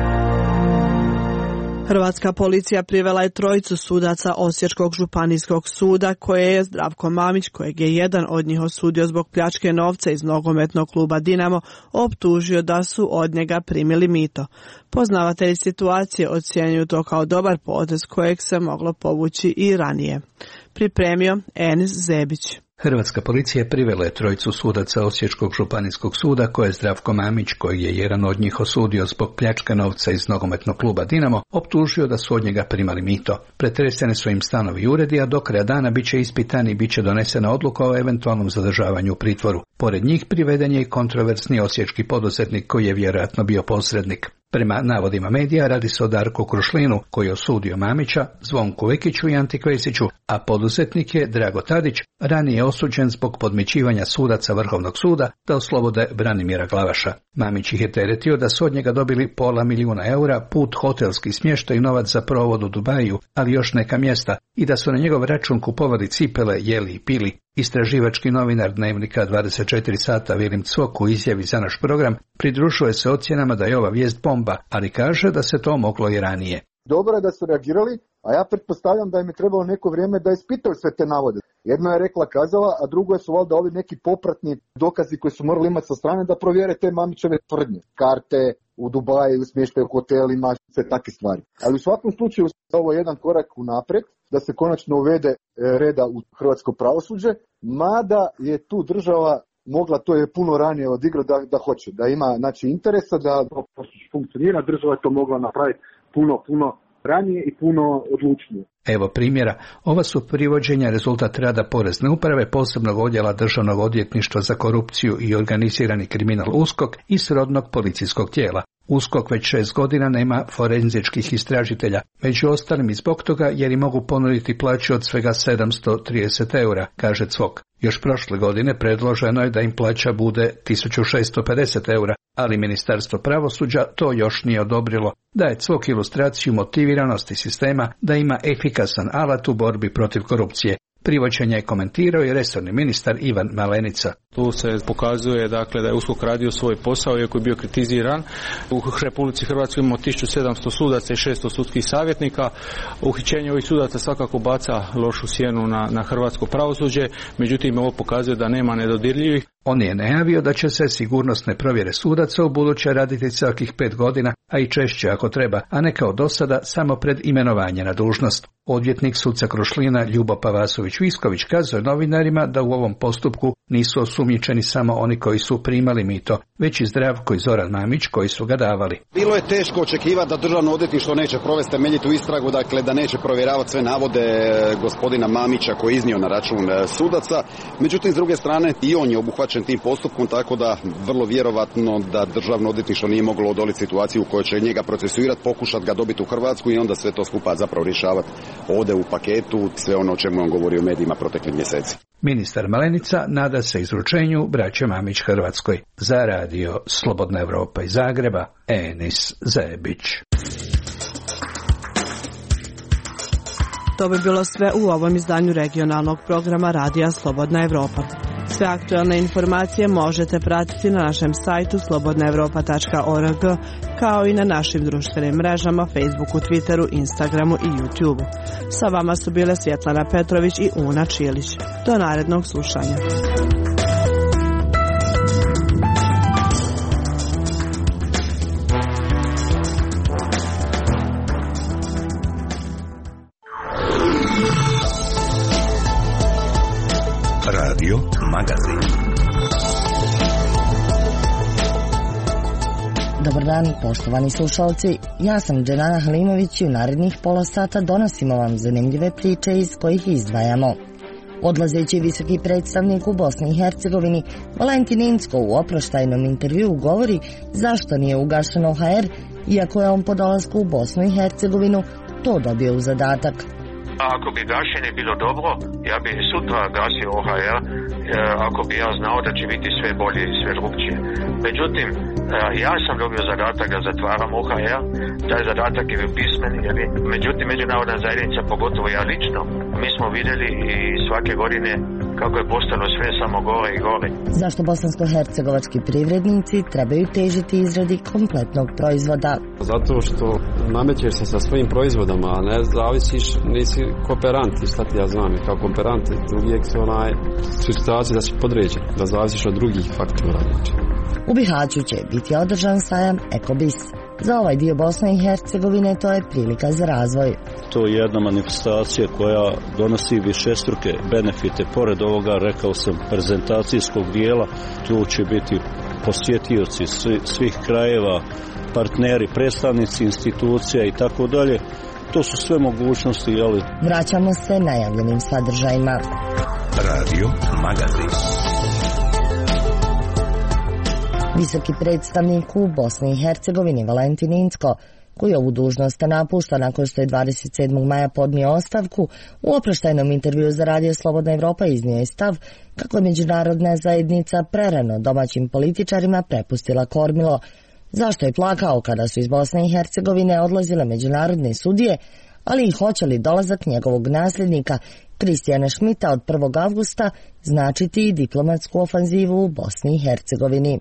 Hrvatska policija privela je trojicu sudaca Osječkog županijskog suda, koje je Zdravko Mamić, kojeg je jedan od njih osudio zbog pljačke novca iz nogometnog kluba Dinamo, optužio da su od njega primili mito. Poznavatelji situacije ocjenjuju to kao dobar potez kojeg se moglo povući i ranije. Pripremio Enis Zebić. Hrvatska policija privela je trojicu sudaca Osječkog županijskog suda, koje je Zdravko Mamić, koji je jedan od njih osudio zbog pljačke novca iz nogometnog kluba Dinamo, optužio da su od njega primali mito. Pretresene su im stanovi i uredi, a do kraja dana bit će ispitani i bit će donesena odluka o eventualnom zadržavanju u pritvoru. Pored njih priveden je i kontroversni osječki poduzetnik koji je vjerojatno bio posrednik. Prema navodima medija radi se o Darku Krušlinu, koji je osudio Mamića, Zvonku Vekiću i Anti Kvesiću, a poduzetnik je Drago Tadić, ranije osuđen zbog podmićivanja sudaca Vrhovnog suda da oslobode Branimira Glavaša. Mamić ih je teretio da su od njega dobili $500.000 eura, put, hotelski smještaj i novac za provod u Dubaju, ali još neka mjesta, i da su na njegov račun kupovali cipele, jeli i pili. Istraživački novinar Dnevnika 24 sata Vilim Cvok u izjavi za naš program pridružuje se ocjenama da je ova vijest bomba, ali kaže da se to moglo i ranije. Dobro je da su reagirali, a ja pretpostavljam da im je trebalo neko vrijeme da ispitaju sve te navode. Jedno je rekla kazala, a drugo su valjda ovi neki popratni dokazi koji su morali imati sa strane da provjere te Mamićeve tvrdnje. Karte u Dubaju, smještaj u hotelima, sve takve stvari. Ali u svakom slučaju ovo je jedan korak unaprijed da se konačno uvede reda u hrvatsko pravosuđe, mada je tu država mogla, to je puno ranije odigrati da hoće, da ima interesa da funkcionira, država je to mogla napraviti puno ranije i puno odlučnije. Evo primjera, ova su privođenja rezultat rada Porezne uprave, posebnog odjela Državnog odvjetništva za korupciju i organizirani kriminal USKOK i srodnog policijskog tijela. USKOK već 6 godina nema forenzičkih istražitelja, među ostalim i zbog toga jer im mogu ponuditi plaću od svega 730 eura, kaže Cvok. Još prošle godine predloženo je da im plaća bude 1650 eura, ali Ministarstvo pravosuđa to još nije odobrilo. Daje Cvok ilustraciju motiviranosti sistema da ima efikasan alat u borbi protiv korupcije. Privođenje je komentirao i resorni ministar Ivan Malenica. Tu se pokazuje da je USKOK radio svoj posao, iako je bio kritiziran. U Republici Hrvatskoj imamo 1700 sudaca i 600 sudskih savjetnika. Uhićenje ovih sudaca svakako baca lošu sjenu na hrvatsko pravosuđe, međutim ovo pokazuje da nema nedodirljivih. On je najavio da će se sigurnosne provjere sudaca u buduće raditi svakih 5 godina, a i češće ako treba, a ne kao do sada samo pred imenovanje na dužnost. Odvjetnik suca Krušlina Ljubo Pavasović-Visković kazuje novinarima da u ovom postupku nisu osumnjičeni samo oni koji su primali mito, već i Zdravko i Zoran Mamić koji su ga davali. Bilo je teško očekivati da državno odvjetništvo neće provesti temeljitu istragu, dakle da neće provjeravati sve navode gospodina Mamića koji je iznio na račun sudaca. Međutim, s druge strane i on je obuhvaćen tim postupkom, tako da vrlo vjerovatno da državno odvjetništvo nije moglo odoliti situaciju u kojoj će njega procesuirati, pokušati ga dobiti u Hrvatsku i onda sve to skupa zapravo rješavati ovdje u paketu, sve ono o čemu on govori u medijima proteklih mjeseci. Ministar Malenica nada se izručenju braće Mamić Hrvatskoj. Za radio Slobodna Evropa iz Zagreba, Enis Zebić. To bi bilo sve u ovom izdanju regionalnog programa Radija Slobodna Evropa. Sve aktualne informacije možete pratiti na našem sajtu slobodnaevropa.org, kao i na našim društvenim mrežama Facebooku, Twitteru, Instagramu i YouTubeu. Sa vama su bile Svjetlana Petrović i Una Čilić. Do narednog slušanja. Radio Magazin. Dobar dan, poštovani slušalci. Ja sam Dženana Halimović i u narednih pola sata donosimo vam zanimljive priče iz kojih izdvajamo. Odlazeći visoki predstavnik u Bosni i Hercegovini, Valentin Incko u oproštajnom intervjuu govori zašto nije ugašeno HR, iako je on po dolasku u Bosnu i Hercegovinu to dobio u zadatak. Ako bi gašenje bilo dobro, ja bi sutra gasio OHR, ako bi ja znao da će biti sve bolje i sve drugčije. Međutim, ja sam dobio zadatak da zatvaram OHR, taj zadatak je bio pismeni, međutim međunarodna zajednica, pogotovo ja lično, mi smo vidjeli i svake godine kako je postalo sve samo gore i gore. Zašto bosansko-hercegovački privrednici trebaju težiti izradi kompletnog proizvoda? Zato što namećeš se sa svojim proizvodama, a ne zavisiš, nisi kooperant, šta ti ja znam, kao kooperant uvijek su situacije da si podređen, da zavisiš od drugih faktora. U Bihaću će biti održan sajam Ekobis. Za ovaj dio Bosne i Hercegovine to je prilika za razvoj. To je jedna manifestacija koja donosi višestruke benefite. Pored ovoga, rekao sam, prezentacijskog dijela, tu će biti posjetioci svih krajeva, partneri, predstavnici institucija i tako dalje. To su sve mogućnosti, jeli? Vraćamo se najavljenim sadržajima. Radio Magazin. Visoki predstavnik u Bosni i Hercegovini Valentin Incko, koji ovu dužnost napušta nakon što je 27. maja podnio ostavku, u oproštajnom intervjuu za Radio Slobodna Evropa iznio je stav kako je međunarodna zajednica prerano domaćim političarima prepustila kormilo. Zašto je plakao kada su iz Bosne i Hercegovine odlazile međunarodne sudije, ali i hoće li dolazak njegovog nasljednika Kristijana Šmita od 1. avgusta značiti i diplomatsku ofanzivu u Bosni i Hercegovini.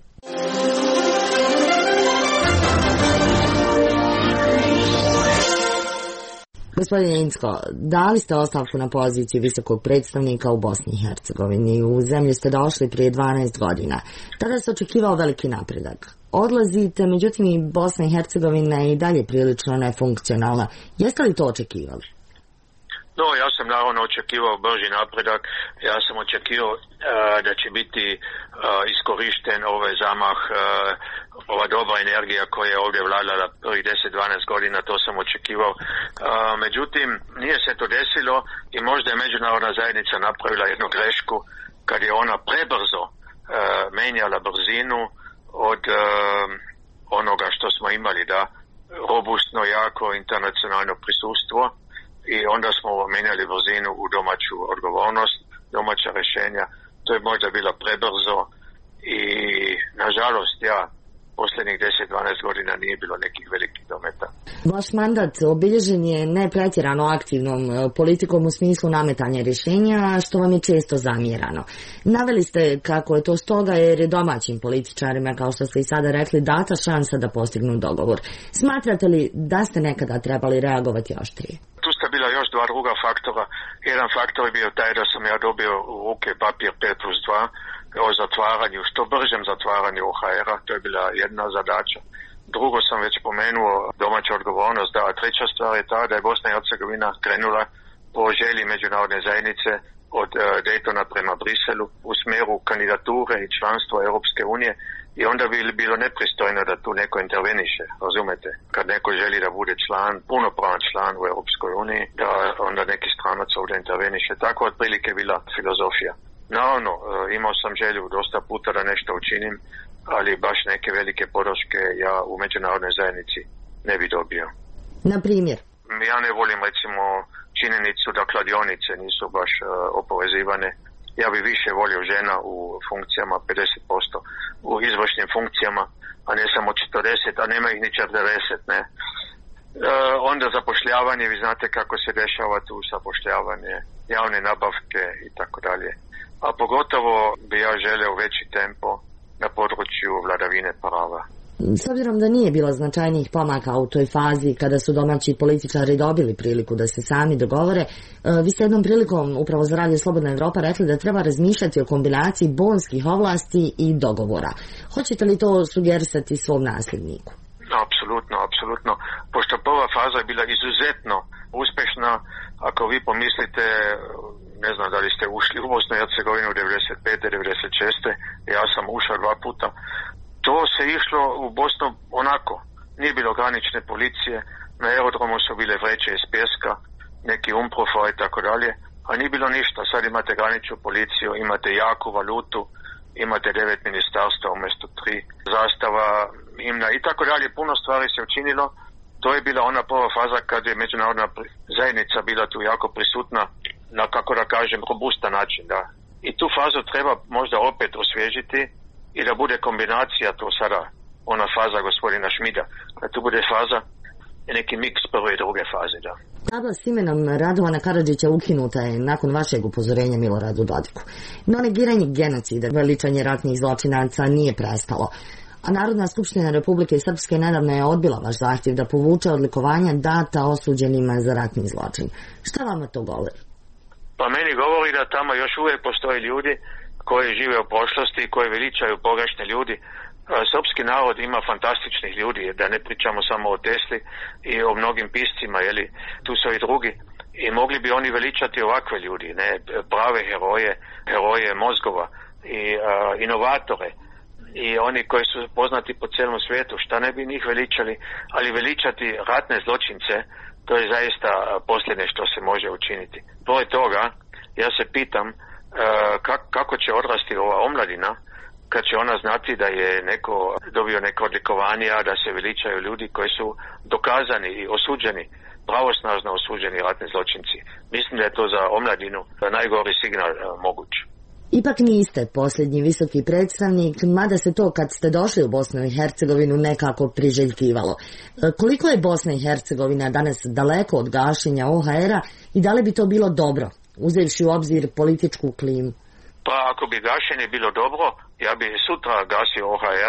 Gospodine Incko, dali ste ostavku na poziciju visokog predstavnika u Bosni i Hercegovini. U zemlju ste došli prije 12 godina. Tada se očekivao veliki napredak. Odlazite, međutim i Bosna i Hercegovina je i dalje prilično nefunkcionalna. Jeste li to očekivali? No, ja sam naravno očekivao brži napredak. Ja sam očekivao da će biti iskorišten ovaj zamah, ova dobra energija koja je ovdje vladala prvih 10-12 godina, to sam očekivao. Međutim, nije se to desilo i možda je međunarodna zajednica napravila jednu grešku kad je ona prebrzo menjala brzinu od onoga što smo imali, da robustno, jako internacionalno prisustvo, i onda smo menjali brzinu u domaću odgovornost, domaća rješenja. To je možda bilo prebrzo i nažalost posljednjih 10-12 godina nije bilo nekih velikih dometa. Vaš mandat obilježen je ne pretjerano aktivnom politikom u smislu nametanja rješenja, što vam je često zamjerano. Naveli ste kako je to stoga jer je domaćim političarima, kao što ste i sada rekli, data šansa da postignu dogovor. Smatrate li da ste nekada trebali reagovati oštrije? Tu sta bila još dva druga faktora. Jedan faktor je bio taj da sam ja dobio u ruke papir 5+2, o zatvaranju, što bržem zatvaranju OHR-a, to je bila jedna zadaća. Drugo sam već pomenuo domaća odgovornost, a treća stvar je ta da je Bosna i Hercegovina krenula po želji međunarodne zajednice od Daytona prema Briselu u smjeru kandidature i članstva Europske unije i onda bi bilo nepristojno da tu neko interveniše, razumete? Kad neko želi da bude član, punopravan član u Europskoj uniji, da onda neki stranac ovdje interveniše. Tako otprilike bila filozofija. Naravno, imao sam želju dosta puta da nešto učinim, ali baš neke velike podrške ja u međunarodnoj zajednici ne bi dobio. Na primjer? Ja ne volim recimo činjenicu da kladionice nisu baš oporezivane. Ja bi više volio žena u funkcijama 50%, u izvršnim funkcijama, a ne samo 40, a nema ih ni 40, ne. Onda zapošljavanje, vi znate kako se dešava tu zapošljavanje, javne nabavke i tako dalje. A pogotovo bi ja želeo veći tempo na području vladavine prava. S obzirom da nije bilo značajnijih pomaka u toj fazi kada su domaći političari dobili priliku da se sami dogovore, vi ste jednom prilikom upravo za Radio Slobodna Evropa rekli da treba razmišljati o kombinaciji bonskih ovlasti i dogovora. Hoćete li to sugerisati svom nasljedniku? Apsolutno. Pošto prva faza je bila izuzetno uspješna, ako vi pomislite, ne znam da li ste ušli u Bosnu i Hercegovinu 95. 96. Ja sam ušao 2 puta. To se išlo u Bosnu onako. Nije bilo granične policije, na aerodromu su bile vreće iz pjeska, neki umprofa i tako dalje, a nije bilo ništa. Sad imate graničnu policiju, imate jaku valutu, imate 9 ministarstva umjesto 3, zastava, himna i tako dalje. Puno stvari se učinilo. To je bila ona prva faza kad je međunarodna zajednica bila tu jako prisutna na, kako da kažem, robustan način. Da. I tu fazu treba možda opet osvježiti i da bude kombinacija to sada, ona faza gospodina Šmida, da tu bude faza i neki miks prve i druge faze, da. Tabla s imenom Radovana Karadžića ukinuta je nakon vašeg upozorenja Miloradu Dodiku. No negiranje genocida, veličanje ratnih zločinaca nije prestalo. A Narodna skupština Republike Srpske nedavno je odbila vaš zahtjev da povuče odlikovanja data osuđenima za ratni zločin. Šta vama to govori? Pa meni govori da tamo još uvijek postoje ljudi koji žive u prošlosti i koji veličaju pogrešne ljudi. Srpski narod ima fantastičnih ljudi, da ne pričamo samo o Tesli i o mnogim piscima, jeli, tu su i drugi. I mogli bi oni veličati ovakve ljudi, ne, prave heroje mozgova i inovatore. I oni koji su poznati po cijelom svijetu, šta ne bi njih veličali, ali veličati ratne zločince, to je zaista posljednje što se može učiniti. Pored toga, ja se pitam kako će odrasti ova omladina kad će ona znati da je neko dobio neko odlikovanje, a da se veličaju ljudi koji su dokazani i osuđeni, pravosnažno osuđeni ratni zločinci. Mislim da je to za omladinu najgori signal moguć. Ipak niste posljednji visoki predstavnik, mada se to kad ste došli u Bosnu i Hercegovinu nekako priželjkivalo. Koliko je Bosna i Hercegovina danas daleko od gašenja OHR-a i da li bi to bilo dobro, uzevši u obzir političku klimu? Pa ako bi gašenje bilo dobro, ja bi sutra gasio OHR,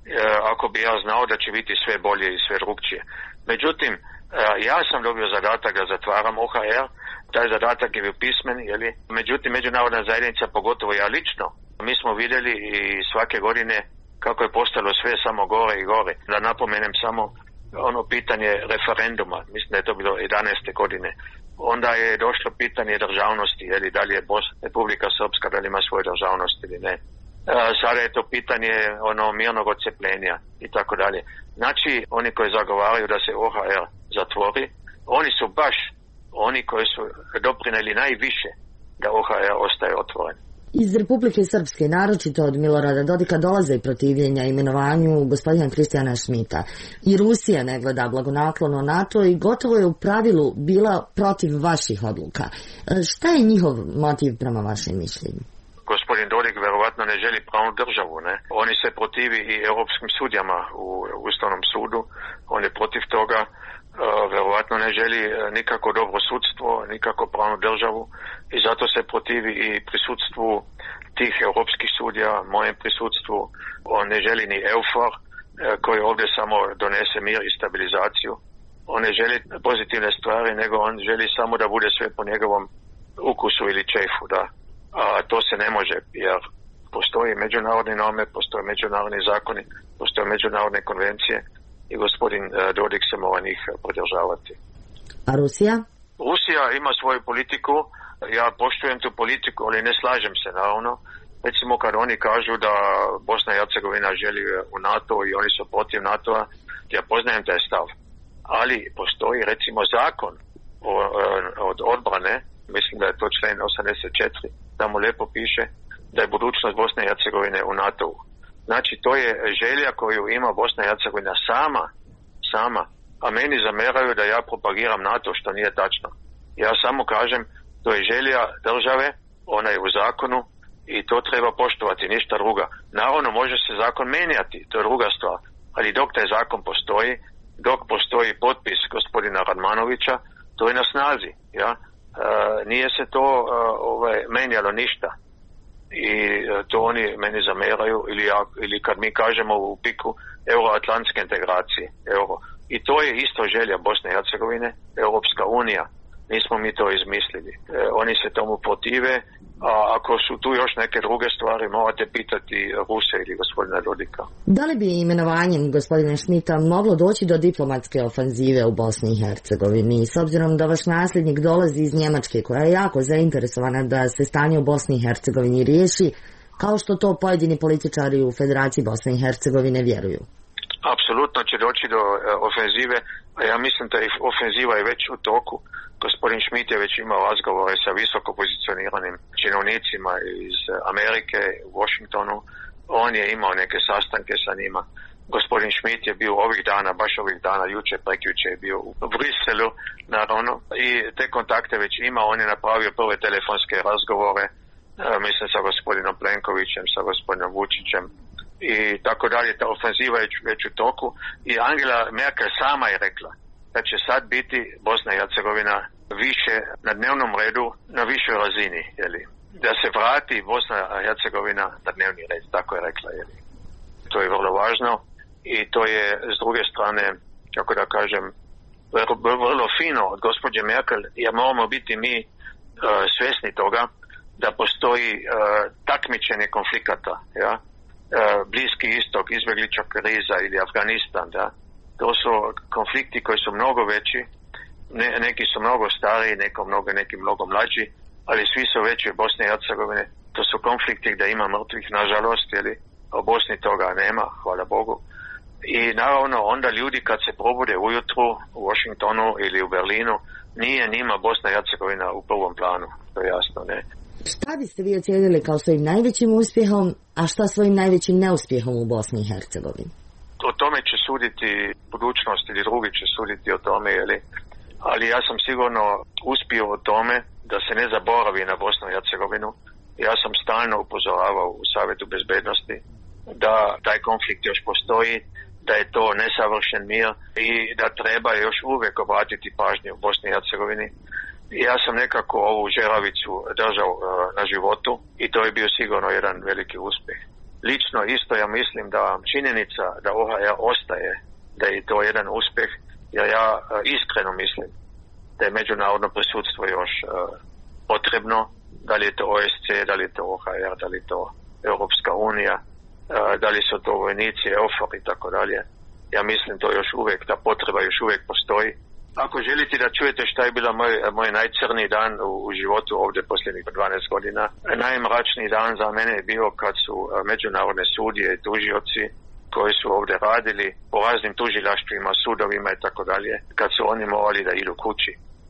ako bi ja znao da će biti sve bolje i sve drugčije. Međutim, ja sam dobio zadatak da zatvaram OHR, taj zadatak je bio pismen, jeli? Međutim, međunarodna zajednica, pogotovo ja lično, mi smo vidjeli i svake godine kako je postalo sve samo gore i gore. Da napomenem samo ono pitanje referenduma, mislim da je to bilo 11. godine. Onda je došlo pitanje državnosti, jeli, da li je Republika Srpska, da li ima svoju državnost ili ne. Sada je to pitanje ono mirnog odcepljenja i tako dalje. Znači, oni koji zagovaraju da se OHR zatvori, oni su baš oni koji su doprinijeli najviše da OHR ostaje otvoren. Iz Republike Srpske, naročito od Milorada Dodika, dolaze protivljenja imenovanju gospodina Kristijana Šmita. I Rusija ne gleda blagonaklono na to i gotovo je u pravilu bila protiv vaših odluka. Šta je njihov motiv prema vašem mišljenju? Gospodin Dodik verovatno ne želi pravnu državu, ne? Oni se protivi i europskim sudjama u Ustavnom sudu, on je protiv toga, verovatno ne želi nikako dobro sudstvo, nikako pravnu državu i zato se protivi i prisutstvu tih europskih sudja, mojem prisutstvu. On ne želi ni EUFOR koji ovdje samo donese mir i stabilizaciju. On ne želi pozitivne stvari, nego on želi samo da bude sve po njegovom ukusu ili čefu, da. A to se ne može, jer Postoje međunarodne norme, postoje međunarodni zakoni, postoje međunarodne konvencije i gospodin Dodik se mora njih pridržavati. A Rusija? Rusija ima svoju politiku, ja poštujem tu politiku, ali ne slažem se naravno. Recimo kad oni kažu da Bosna i Hercegovina želi u NATO i oni su protiv NATO-a, ja poznajem taj stav. Ali postoji recimo zakon od odbrane, mislim da je to člen 84, tamo lijepo piše da je budućnost Bosne i Hercegovine u NATO-u. Znači to je želja koju ima Bosna i Hercegovina sama, a meni zameraju da ja propagiram NATO, što nije tačno. Ja samo kažem, to je želja države, ona je u zakonu i to treba poštovati, ništa druga. Naravno može se zakon mijenjati, to je druga stvar, ali dok taj zakon postoji, dok postoji potpis gospodina Radmanovića, to je na snazi, ja. Nije se to menjalo ništa i to oni meni zameraju ili kad mi kažemo u piku euroatlantske integracije, euro. I to je isto želja Bosne i Hercegovine, Europska unija. Nismo mi to izmislili. Oni se tomu protive, a ako su tu još neke druge stvari, morate pitati Ruse ili gospodina Dodika. Da li bi imenovanjem gospodina Schmidta moglo doći do diplomatske ofanzive u Bosni i Hercegovini? S obzirom da vaš nasljednik dolazi iz Njemačke, koja je jako zainteresovana da se stanje u Bosni i Hercegovini riješi, kao što to pojedini političari u Federaciji Bosne i Hercegovine vjeruju. Apsolutno će doći do ofenzive, a ja mislim da ofenziva je već u toku. Gospodin Schmidt je već imao razgovore sa visoko pozicioniranim činovnicima iz Amerike u Washingtonu. On je imao neke sastanke sa njima. Gospodin Schmidt je bio baš ovih dana, prekjuče je bio u Briselu, naravno, i te kontakte već ima. On je napravio prve telefonske razgovore, mislim sa gospodinom Plenkovićem, sa gospodinom Vučićem i tako dalje. Ta ofenziva je već u toku i Angela Merkel sama je rekla da će sad biti Bosna i Hercegovina više na dnevnom redu, na višoj razini, jeli? Da se vrati Bosna i Hercegovina na dnevni red, tako je rekla, jeli? To je vrlo važno i to je s druge strane, kako da kažem, vrlo fino od gospođe Merkel, jer moramo biti mi svjesni toga da postoji takmičenje konflikata, ja? Bliski istok, izbjeglička kriza ili Afganistan, da? To su konflikti koji su mnogo veći, neki su mnogo stariji, neki mnogo mlađi, ali svi su veći u Bosni i Hercegovine. To su konflikti gdje ima mrtvih, nažalost, ili u Bosni toga nema, hvala Bogu. I naravno onda ljudi kad se probude ujutru u Washingtonu ili u Berlinu, nije njima Bosna i Hercegovina u prvom planu, to je jasno, ne. Šta biste vi ocijenili kao svojim najvećim uspjehom, a šta svojim najvećim neuspjehom u Bosni i Hercegovini? O tome će suditi budućnost ili drugi će suditi o tome, ali ja sam sigurno uspio o tome da se ne zaboravi na Bosnu i Hercegovinu. Ja sam stalno upozoravao u Savjetu bezbednosti da taj konflikt još postoji, da je to nesavršen mir i da treba još uvijek obratiti pažnju u Bosni i Hercegovini. Ja sam nekako ovu žeravicu držao na životu i to je bio sigurno jedan veliki uspjeh. Lično isto ja mislim da činjenica da OHR ostaje, da je to jedan uspjeh, jer ja iskreno mislim da je međunarodno prisutstvo još potrebno, da li je to OSCE, da li je to OHR, da li je to Europska unija, da li su to vojnici, EUFOR i tako dalje. Ja mislim to još uvijek, ta potreba još uvijek postoji. Ako želite da čujete šta je bila moj najcrniji dan u životu ovdje posljednjih 12 godina, najmračniji dan za mene je bio kad su međunarodne sudije i tužioci koji su ovdje radili po raznim tužilaštvima, sudovima i tako dalje, kad su oni morali da idu kući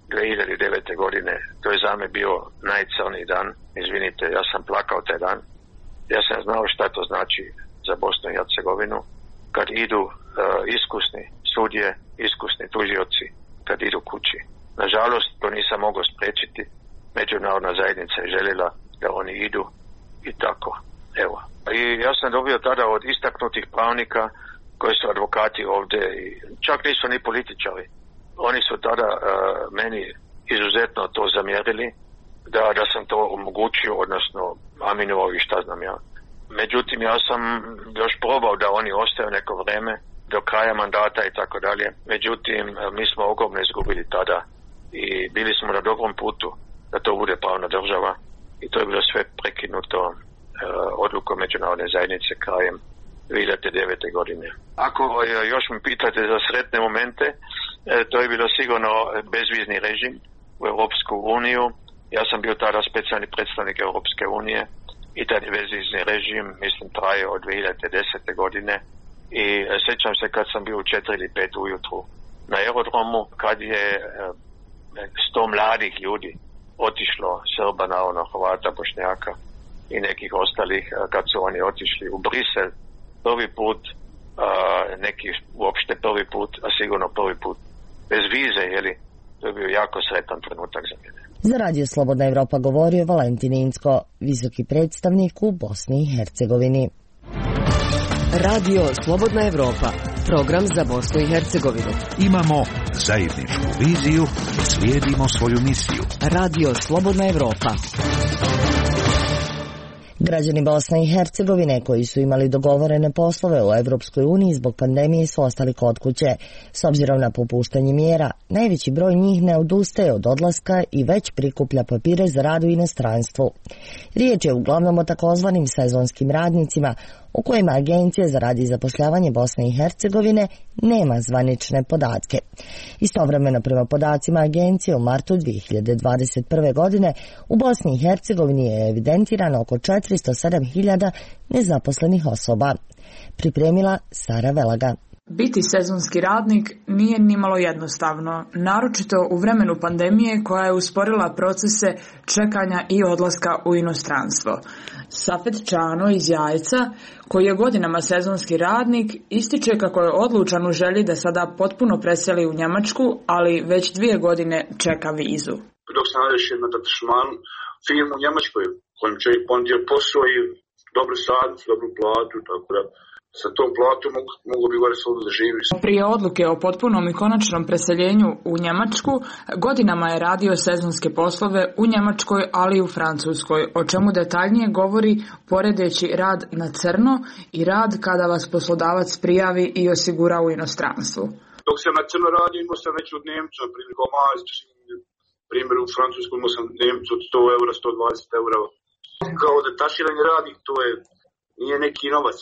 2009. godine. To je za me bio najcrniji dan. Izvinite, ja sam plakao taj dan. Ja sam znao šta to znači za Bosnu i Hercegovinu kad idu iskusni sudije, iskusni tužioci, kad idu kući. Nažalost, to nisam mogao spriječiti. Međunarodna zajednica je željela da oni idu i tako. Evo. I ja sam dobio tada od istaknutih pravnika koji su advokati ovdje i čak nisu ni političari. Oni su tada meni izuzetno to zamjerili da sam to omogućio, odnosno aminovao i šta znam ja. Međutim, ja sam još probao da oni ostaju neko vrijeme do kraja mandata i tako dalje. Međutim, mi smo ogromno izgubili tada i bili smo na dobrom putu da to bude pravna država i to je bilo sve prekinuto odlukom međunarodne zajednice krajem 2009. godine. Ako još me pitate za sretne momente, to je bilo sigurno bezvizni režim u Europsku uniju. Ja sam bio tada specijalni predstavnik Europske unije i taj bezvizni režim, mislim, traje od 2010. godine i sjećam se kad sam bio u 4 ili 5 ujutru na aerodromu, kad je 100 mladih ljudi otišlo, Srba, naravno, Hrvata, Bošnjaka i nekih ostalih, kad su oni otišli u Brisel prvi put, neki uopšte prvi put, a sigurno prvi put bez vize, jeli, to je bio jako sretan trenutak za mene. Za Radio Slobodna Evropa govorio Valentin Incko, visoki predstavnik u Bosni i Hercegovini. Radio Slobodna Evropa, program za Bosnu i Hercegovinu. Imamo zajedničku viziju, slijedimo svoju misiju. Radio Slobodna Evropa. Građani Bosne i Hercegovine koji su imali dogovorene poslove u Evropskoj uniji zbog pandemije su ostali kod kuće. S obzirom na popuštanje mjera, najveći broj njih ne odustaje od odlaska i već prikuplja papire za rad u inostranstvu. Riječ je uglavnom o takozvanim sezonskim radnicima, o kojima Agencija za rad i zapošljavanje Bosne i Hercegovine nema zvanične podatke. Istovremeno, prema podacima Agencije, u martu 2021. godine u Bosni i Hercegovini je evidentirano oko 407.000 nezaposlenih osoba. Pripremila Sara Velaga. Biti sezonski radnik nije nimalo jednostavno, naročito u vremenu pandemije koja je usporila procese čekanja i odlaska u inostranstvo. Safet Čano iz Jajca, koji je godinama sezonski radnik, ističe kako je odlučan u želji da sada potpuno preseli u Njemačku, ali već 2 godine čeka vizu. Dok sam rešio na datašman firmu u Njemačkoj, kojim čovjek ponudio posao i dobru sadnicu, dobru platu, tako da sa tom platom mogu bi gore slobodno da živim. Prije odluke o potpunom i konačnom preseljenju u Njemačku, godinama je radio sezonske poslove u Njemačkoj, ali i u Francuskoj, o čemu detaljnije govori poredeći rad na crno i rad kada vas poslodavac prijavi i osigura u inostranstvu. Dok sam na crno radio, imao sam već od Nemca, primjer u Francuskoj imao sam Nemcu od 100 eura, 120 eura. Kao detaširani radnik, to je, nije neki novac.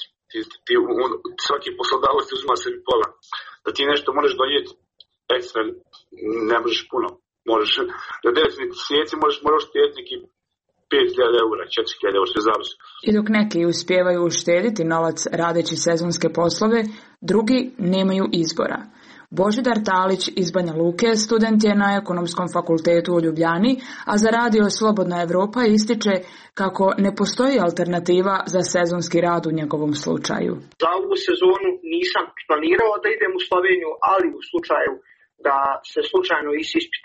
Svaki poslodavac ti uzima sebi pola. Da ti nešto možeš donijeti ekstra, ne možeš puno. Možeš, da 9 mjeseci možeš štediti neki 5.000 eura, 4.000 eura, sve zavisi. I dok neki uspijevaju uštediti novac radeći sezonske poslove, drugi nemaju izbora. Božidar Talić iz Banja Luke student je na Ekonomskom fakultetu u Ljubljani, a za Radio Slobodna Evropa ističe kako ne postoji alternativa za sezonski rad u njegovom slučaju. Za ovu sezonu nisam planirao da idem u Sloveniju, ali u slučaju da se slučajno ispiti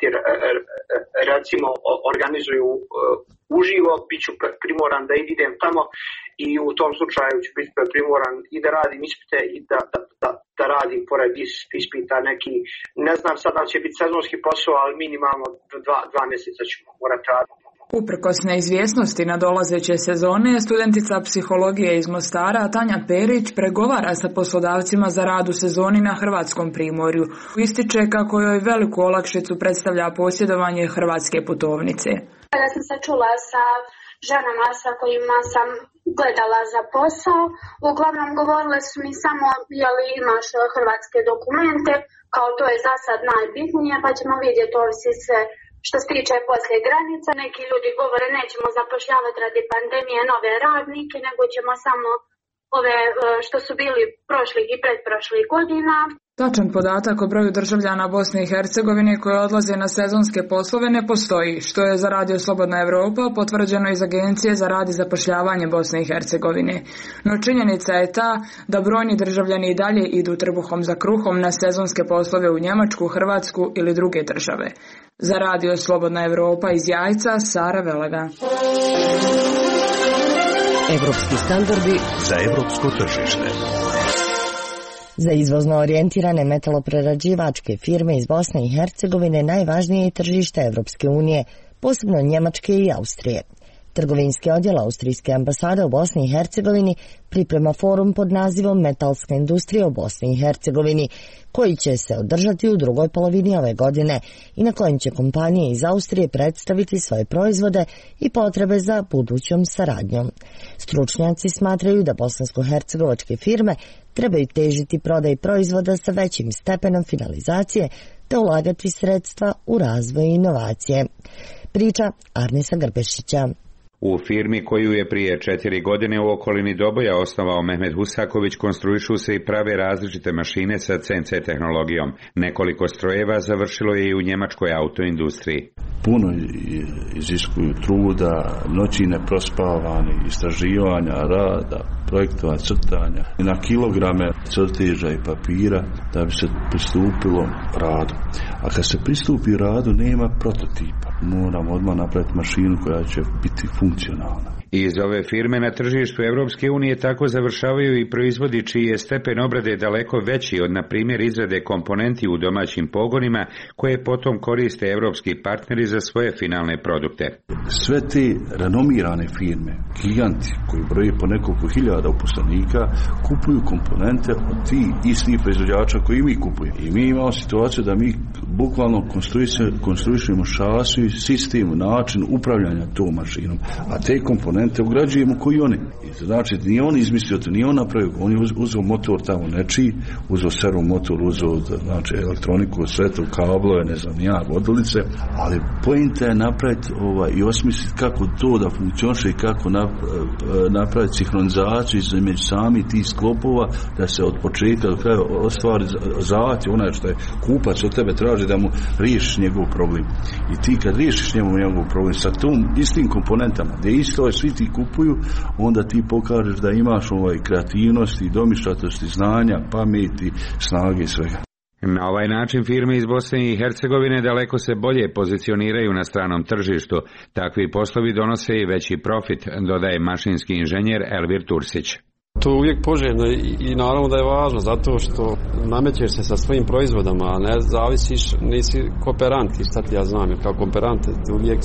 recimo organizuju uživo, bit ću primoran da idem tamo i u tom slučaju ću biti primoran i da radim ispite i da radim pored ispita neki, ne znam sad da će biti sezonski posao, ali minimalno 2 mjeseca ćemo morati raditi. Uprkos neizvjesnosti nadolazeće sezone, studentica psihologije iz Mostara Tanja Perić pregovara sa poslodavcima za rad u sezoni na hrvatskom primorju. Ističe kako joj veliku olakšicu predstavlja posjedovanje hrvatske putovnice. Kada sam se čula sa ženama sa kojima sam gledala za posao, uglavnom govorile su mi samo je li imaš hrvatske dokumente, kao to je za sad najbitnije, pa ćemo vidjeti ovisi sve što se tiče poslije granica. Neki ljudi govore nećemo zapošljavati radi pandemije nove radnike, nego ćemo samo ove što su bili prošlih i pretprošlih godina. Tačan podatak o broju državljana Bosne i Hercegovine koji odlaze na sezonske poslove ne postoji, što je za Radio Slobodna Evropa potvrđeno iz Agencije za rad i zapošljavanje Bosne i Hercegovine. No činjenica je ta da brojni državljani i dalje idu trbuhom za kruhom na sezonske poslove u Njemačku, Hrvatsku ili druge države. Za Radio Slobodna Evropa iz Jajca, Sara Velaga. Evropski standardi za evropsko tržište. Za izvozno orijentirane metaloprerađivačke firme iz Bosne i Hercegovine najvažnije je tržište Evropske unije, posebno Njemačke i Austrije. Trgovinski odjel Austrijske ambasade u Bosni i Hercegovini priprema forum pod nazivom Metalska industrija u Bosni i Hercegovini, koji će se održati u drugoj polovini ove godine i na kojem će kompanije iz Austrije predstaviti svoje proizvode i potrebe za budućom saradnjom. Stručnjaci smatraju da bosansko-hercegovačke firme trebaju težiti prodaji proizvoda sa većim stepenom finalizacije te ulagati sredstva u razvoj i inovacije. Priča Arnisa Grbešića. U firmi koju je prije 4 godine u okolini Doboja osnovao Mehmet Husaković konstruišu se i prave različite mašine sa CNC tehnologijom. Nekoliko strojeva završilo je i u njemačkoj autoindustriji. Puno iziskuju truda, noći neprospavani, istraživanja, rada, projektova, crtanja i na kilograme crteža i papira da bi se pristupilo radu. A kad se pristupi radu nema prototipa. Moramo odmah napraviti mašinu koja će biti funkcionalna. Iz ove firme na tržištu Evropske unije tako završavaju i proizvodi čiji je stepen obrade daleko veći od, na primjer, izrade komponenti u domaćim pogonima koje potom koriste evropski partneri za svoje finalne produkte. Sve te renomirane firme, giganti koji broje po nekoliko hiljada uposlenika, kupuju komponente od tih istih proizvođača koji mi kupujemo. I mi imamo situaciju da mi bukvalno konstruišemo šasiju, sistem, način upravljanja tom mašinom, a te komponente ugrađujemo koji oni. Znači, nije on izmislio to, nije on napravio, on je uzeo motor tamo nečiji, uzeo servo motor, uzeo znači, elektroniku, sve to, kablove, ne znam, vodilice, ali pointa je napraviti i osmisliti kako to da funkcioniše i kako napraviti sinhronizaciju između sami tih sklopova, da se od početka do kraja ostvari zavati onaj što je kupac od tebe traži da mu riješiš njegov problem. I ti kad riješiš njegov problem sa tom istim komponentama, gdje isto svi ti kupuju, onda ti pokažeš da imaš kreativnosti, domišljatosti, znanja, pameti, snage i svega. Na ovaj način firme iz Bosne i Hercegovine daleko se bolje pozicioniraju na stranom tržištu. Takvi poslovi donose i veći profit, dodaje mašinski inženjer Elvir Tursić. To je uvijek poželjno i naravno da je važno zato što namećeš se sa svojim proizvodama, a ne zavisiš, nisi kooperant, i šta ti ja znam, jer kao kooperant uvijek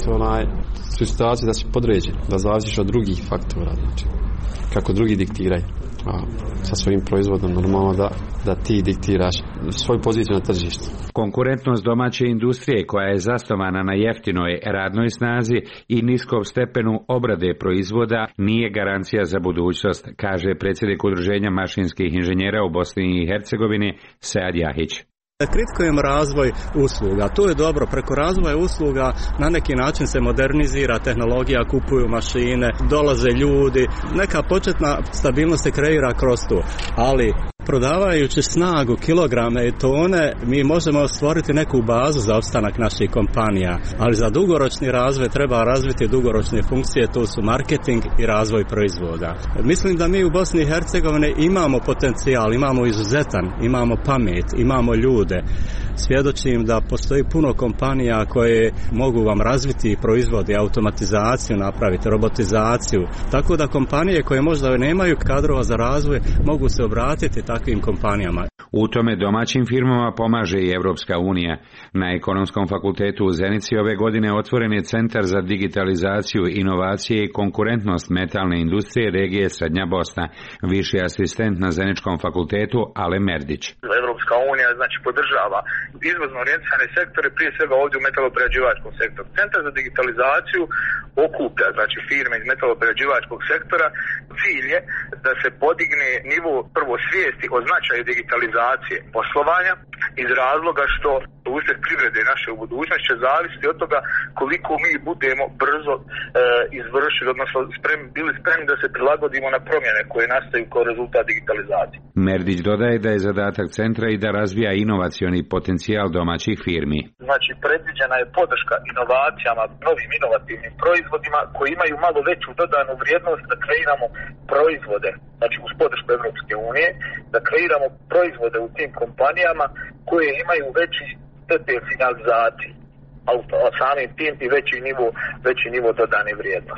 su situacije da si podređen, da zavisiš od drugih faktora, znači kako drugi diktiraju. A sa svojim proizvodom normalno da ti diktiraš svoju poziciju na tržištu. Konkurentnost domaće industrije koja je zasnovana na jeftinoj radnoj snazi i niskom stepenu obrade proizvoda nije garancija za budućnost, kaže predsjednik Udruženja mašinskih inženjera u Bosni i Hercegovini Sead Jahić. Kritikujemo razvoj usluga. To je dobro. Preko razvoja usluga na neki način se modernizira tehnologija, kupuju mašine, dolaze ljudi. Neka početna stabilnost se kreira kroz to. Ali prodavajući snagu, kilograme i tone, mi možemo stvoriti neku bazu za opstanak naših kompanija. Ali za dugoročni razvoj treba razviti dugoročne funkcije, to su marketing i razvoj proizvoda. Mislim da mi u Bosni i Hercegovini imamo potencijal, imamo izuzetan, imamo pamet, imamo ljude. Svjedočim da postoji puno kompanija koje mogu vam razviti proizvode, automatizaciju, napraviti robotizaciju. Tako da kompanije koje možda nemaju kadrova za razvoj mogu se obratiti takvim kompanijama. U tome domaćim firmama pomaže i Evropska unija. Na Ekonomskom fakultetu u Zenici ove godine otvoren je Centar za digitalizaciju, inovacije i konkurentnost metalne industrije regije Srednja Bosna. Viši asistent na Zeničkom fakultetu Ale Merdić. Evropska unija znači podržava izvozno orijentisane sektore, prije svega ovdje u metaloprerađivačkom sektoru. Centar za digitalizaciju okuplja znači firme iz metaloprerađivačkog sektora. Cilj je da se podigne nivo prvo svijesti o značaju digitalizacije poslovanja iz razloga što uspjeh privrede naše u budućnosti će zavisiti od toga koliko mi budemo brzo izvršili, odnosno bili spremni da se prilagodimo na promjene koje nastaju kao rezultat digitalizacije. Merdić dodaje da je zadatak centra i da razvija inovacioni potencijal domaćih firmi. Znači predviđena je podrška inovacijama, novim inovativnim proizvodima koji imaju malo veću dodanu vrijednost da kreiramo proizvode, znači uz podršku Evropske unije, da kreiramo proizvode u tim kompanijama koje imaju veći stepen finalizacije, a samim tim i veći nivo dodane vrijednosti.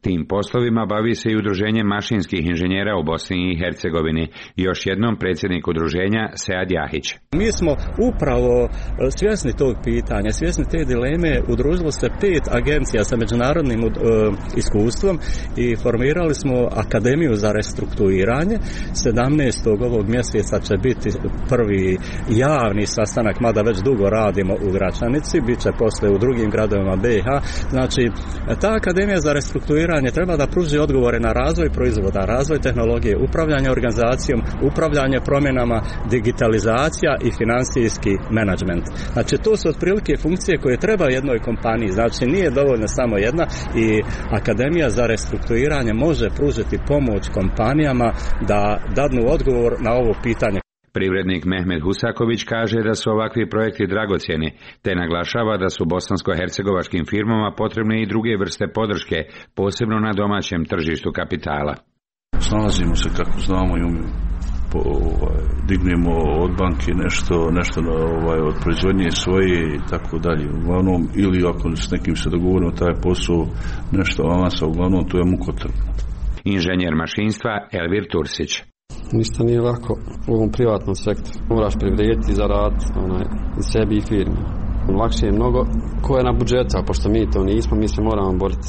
Tim poslovima bavi se i Udruženje mašinskih inženjera u Bosni i Hercegovini. Još jednom predsjednik udruženja Sead Jahić. Mi smo upravo svjesni tog pitanja, svjesni te dileme. Udružilo se 5 agencija sa međunarodnim iskustvom i formirali smo Akademiju za restrukturiranje. 17. ovog mjeseca će biti prvi javni sastanak, mada već dugo radimo u Gračanici, bit će posle u drugim gradovima BiH. Znači, ta Akademija za restrukturiranje treba da pruži odgovore na razvoj proizvoda, razvoj tehnologije, upravljanje organizacijom, upravljanje promjenama, digitalizacija i financijski menadžment. Znači, to su otprilike funkcije koje treba jednoj kompaniji. Znači, nije dovoljna samo jedna i Akademija za restrukturiranje može pružiti pomoć kompanijama da dadnu odgovor na ovo pitanje. Privrednik Mehmed Husaković kaže da su ovakvi projekti dragocjeni, te naglašava da su bosansko-hercegovačkim firmama potrebne i druge vrste podrške, posebno na domaćem tržištu kapitala. Snalazimo se kako znamo i umijemo. Dignemo od banke nešto od proizvodnje svoje i tako dalje. Uglavnom, ili ako s nekim se dogovorimo taj posao, nešto avansa, uglavnom to je mukotrpno. Inženjer mašinstva Elvir Tursić. Ništa nije lako u ovom privatnom sektoru. Moraš privrediti za rad i sebi i firmi. Lakše je mnogo ko je na budžetu, a pošto mi to nismo, mi se moramo boriti.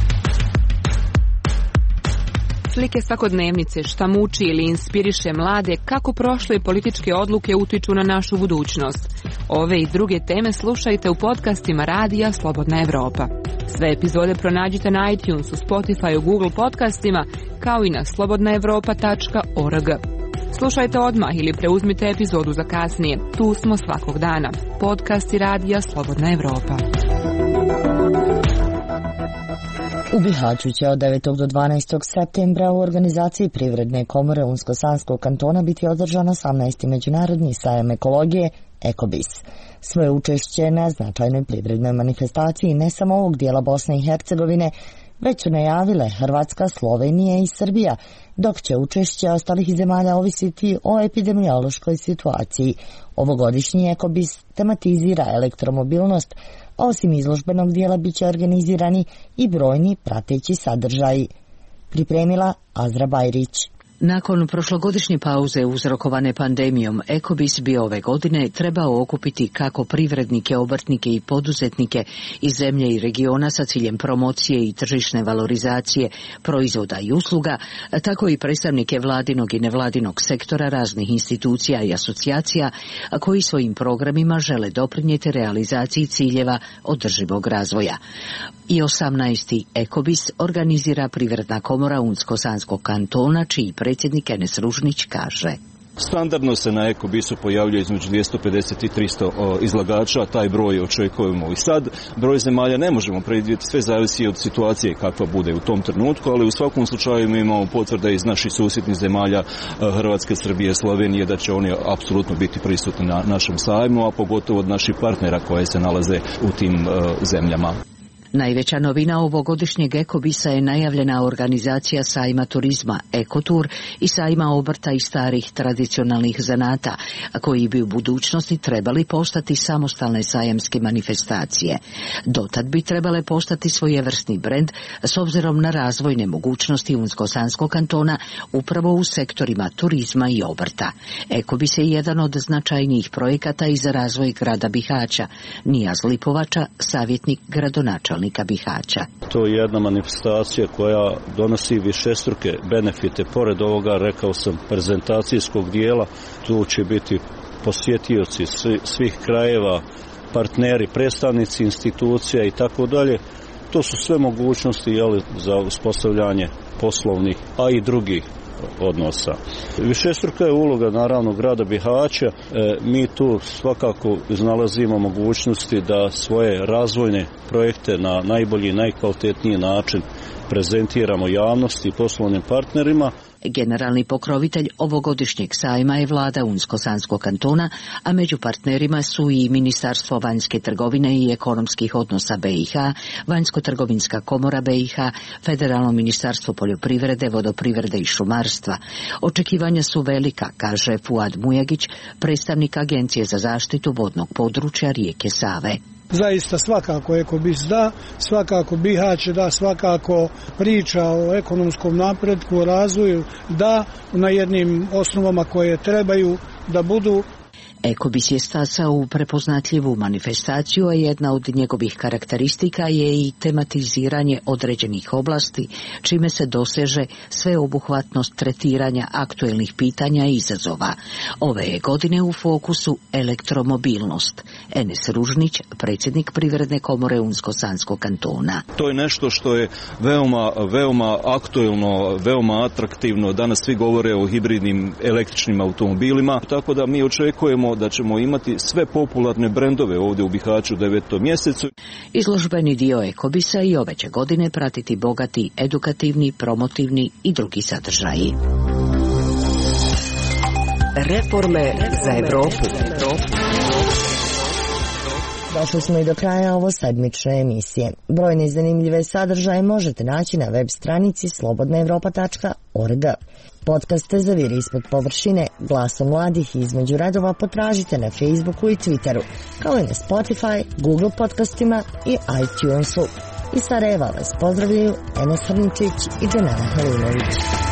Slike svakodnevnice, šta muči ili inspiriše mlade, kako prošle političke odluke utiču na našu budućnost. Ove i druge teme slušajte u podcastima Radija Slobodna Evropa. Sve epizode pronađite na iTunesu, Spotifyu, Google podcastima, kao i na slobodnaevropa.org. Slušajte odmah ili preuzmite epizodu za kasnije. Tu smo svakog dana. Podcasti Radija Slobodna Evropa. U Bihaću će od 9. do 12. septembra u organizaciji Privredne komore Unsko-Sanskog kantona biti održan 18. međunarodni sajam ekologije Ekobis. Svoje učešće na značajnoj privrednoj manifestaciji ne samo ovog dijela Bosne i Hercegovine, već su najavile Hrvatska, Slovenija i Srbija, dok će učešće ostalih zemalja ovisiti o epidemiološkoj situaciji. Ovogodišnji Ekobis tematizira elektromobilnost, a osim izložbenog dijela bit će organizirani i brojni prateći sadržaji. Pripremila Azra Bajrić. Nakon prošlogodišnje pauze uzrokovane pandemijom, Ekobis bi ove godine trebao okupiti kako privrednike, obrtnike i poduzetnike iz zemlje i regiona sa ciljem promocije i tržišne valorizacije proizvoda i usluga, tako i predstavnike vladinog i nevladinog sektora, raznih institucija i asocijacija koji svojim programima žele doprinijeti realizaciji ciljeva održivog razvoja. I 18. Ekobis organizira Privredna komora Unsko-Sanskog kantona, čiji predsjednik Enes Ružnić kaže: Standardno se na Ekobisu pojavljuje između 250 i 300 izlagača, taj broj očekujemo i sad. Broj zemalja ne možemo predvidjeti, sve zavisi od situacije kakva bude u tom trenutku, ali u svakom slučaju mi imamo potvrde iz naših susjednih zemalja, Hrvatske, Srbije, Slovenije, da će oni apsolutno biti prisutni na našem sajmu, a pogotovo od naših partnera koje se nalaze u tim zemljama. Najveća novina ovogodišnjeg Ekobisa je najavljena organizacija sajma turizma Ekotur i sajma obrta i starih tradicionalnih zanata, koji bi u budućnosti trebali postati samostalne sajamske manifestacije. Dotad bi trebale postati svojevrsni brend s obzirom na razvojne mogućnosti Unsko-Sanskog kantona upravo u sektorima turizma i obrta. Ekobis je jedan od značajnijih projekata i za razvoj grada Bihaća. Nijaz Lipovača, savjetnik gradonačelnika Bihaća. To je jedna manifestacija koja donosi višestruke benefite. Pored ovoga, rekao sam, prezentacijskog dijela, tu će biti posjetioci svih krajeva, partneri, predstavnici institucija i tako dalje. To su sve mogućnosti za uspostavljanje poslovnih, a i drugih odnosa. Višestruka je uloga naravno grada Bihaća. Mi tu svakako iznalazimo mogućnosti da svoje razvojne projekte na najbolji i najkvalitetniji način prezentiramo javnosti i poslovnim partnerima. Generalni pokrovitelj ovogodišnjeg sajma je vlada Unsko-Sanskog kantona, a među partnerima su i Ministarstvo vanjske trgovine i ekonomskih odnosa BiH, Vanjsko-trgovinska komora BiH, Federalno ministarstvo poljoprivrede, vodoprivrede i šumarstva. Očekivanja su velika, kaže Fuad Mujagić, predstavnik Agencije za zaštitu vodnog područja rijeke Save. zaista svakako Ekobis da, svakako Bihać da, svakako priča o ekonomskom napretku, o razvoju da, na jednim osnovama koje trebaju da budu. Ekobis je stasao u prepoznatljivu manifestaciju, a jedna od njegovih karakteristika je i tematiziranje određenih oblasti, čime se doseže sveobuhvatnost tretiranja aktuelnih pitanja i izazova. Ove je godine u fokusu elektromobilnost. Enes Ružnić, predsjednik Privredne komore Unsko-Sanskog kantona. To je nešto što je veoma aktuelno, veoma atraktivno. Danas svi govore o hibridnim električnim automobilima, tako da mi očekujemo da ćemo imati sve popularne brendove ovdje u Bihaću u 9. mjesecu. Izložbeni dio Ekobisa i ove će godine pratiti bogati edukativni, promotivni i drugi sadržaji. Reforme za Evropu. Došli smo i do kraja ovo sedmične emisije. Brojne zanimljive sadržaje možete naći na web stranici slobodnaevropa.org. Podcaste Zaviri ispod površine, Glasom mladih i Između redova potražite na Facebooku i Twitteru, kao i na Spotify, Google podcastima i iTunesu. Iz Sarajeva vas pozdravljaju Enes Hrničić i Dženana Halinović.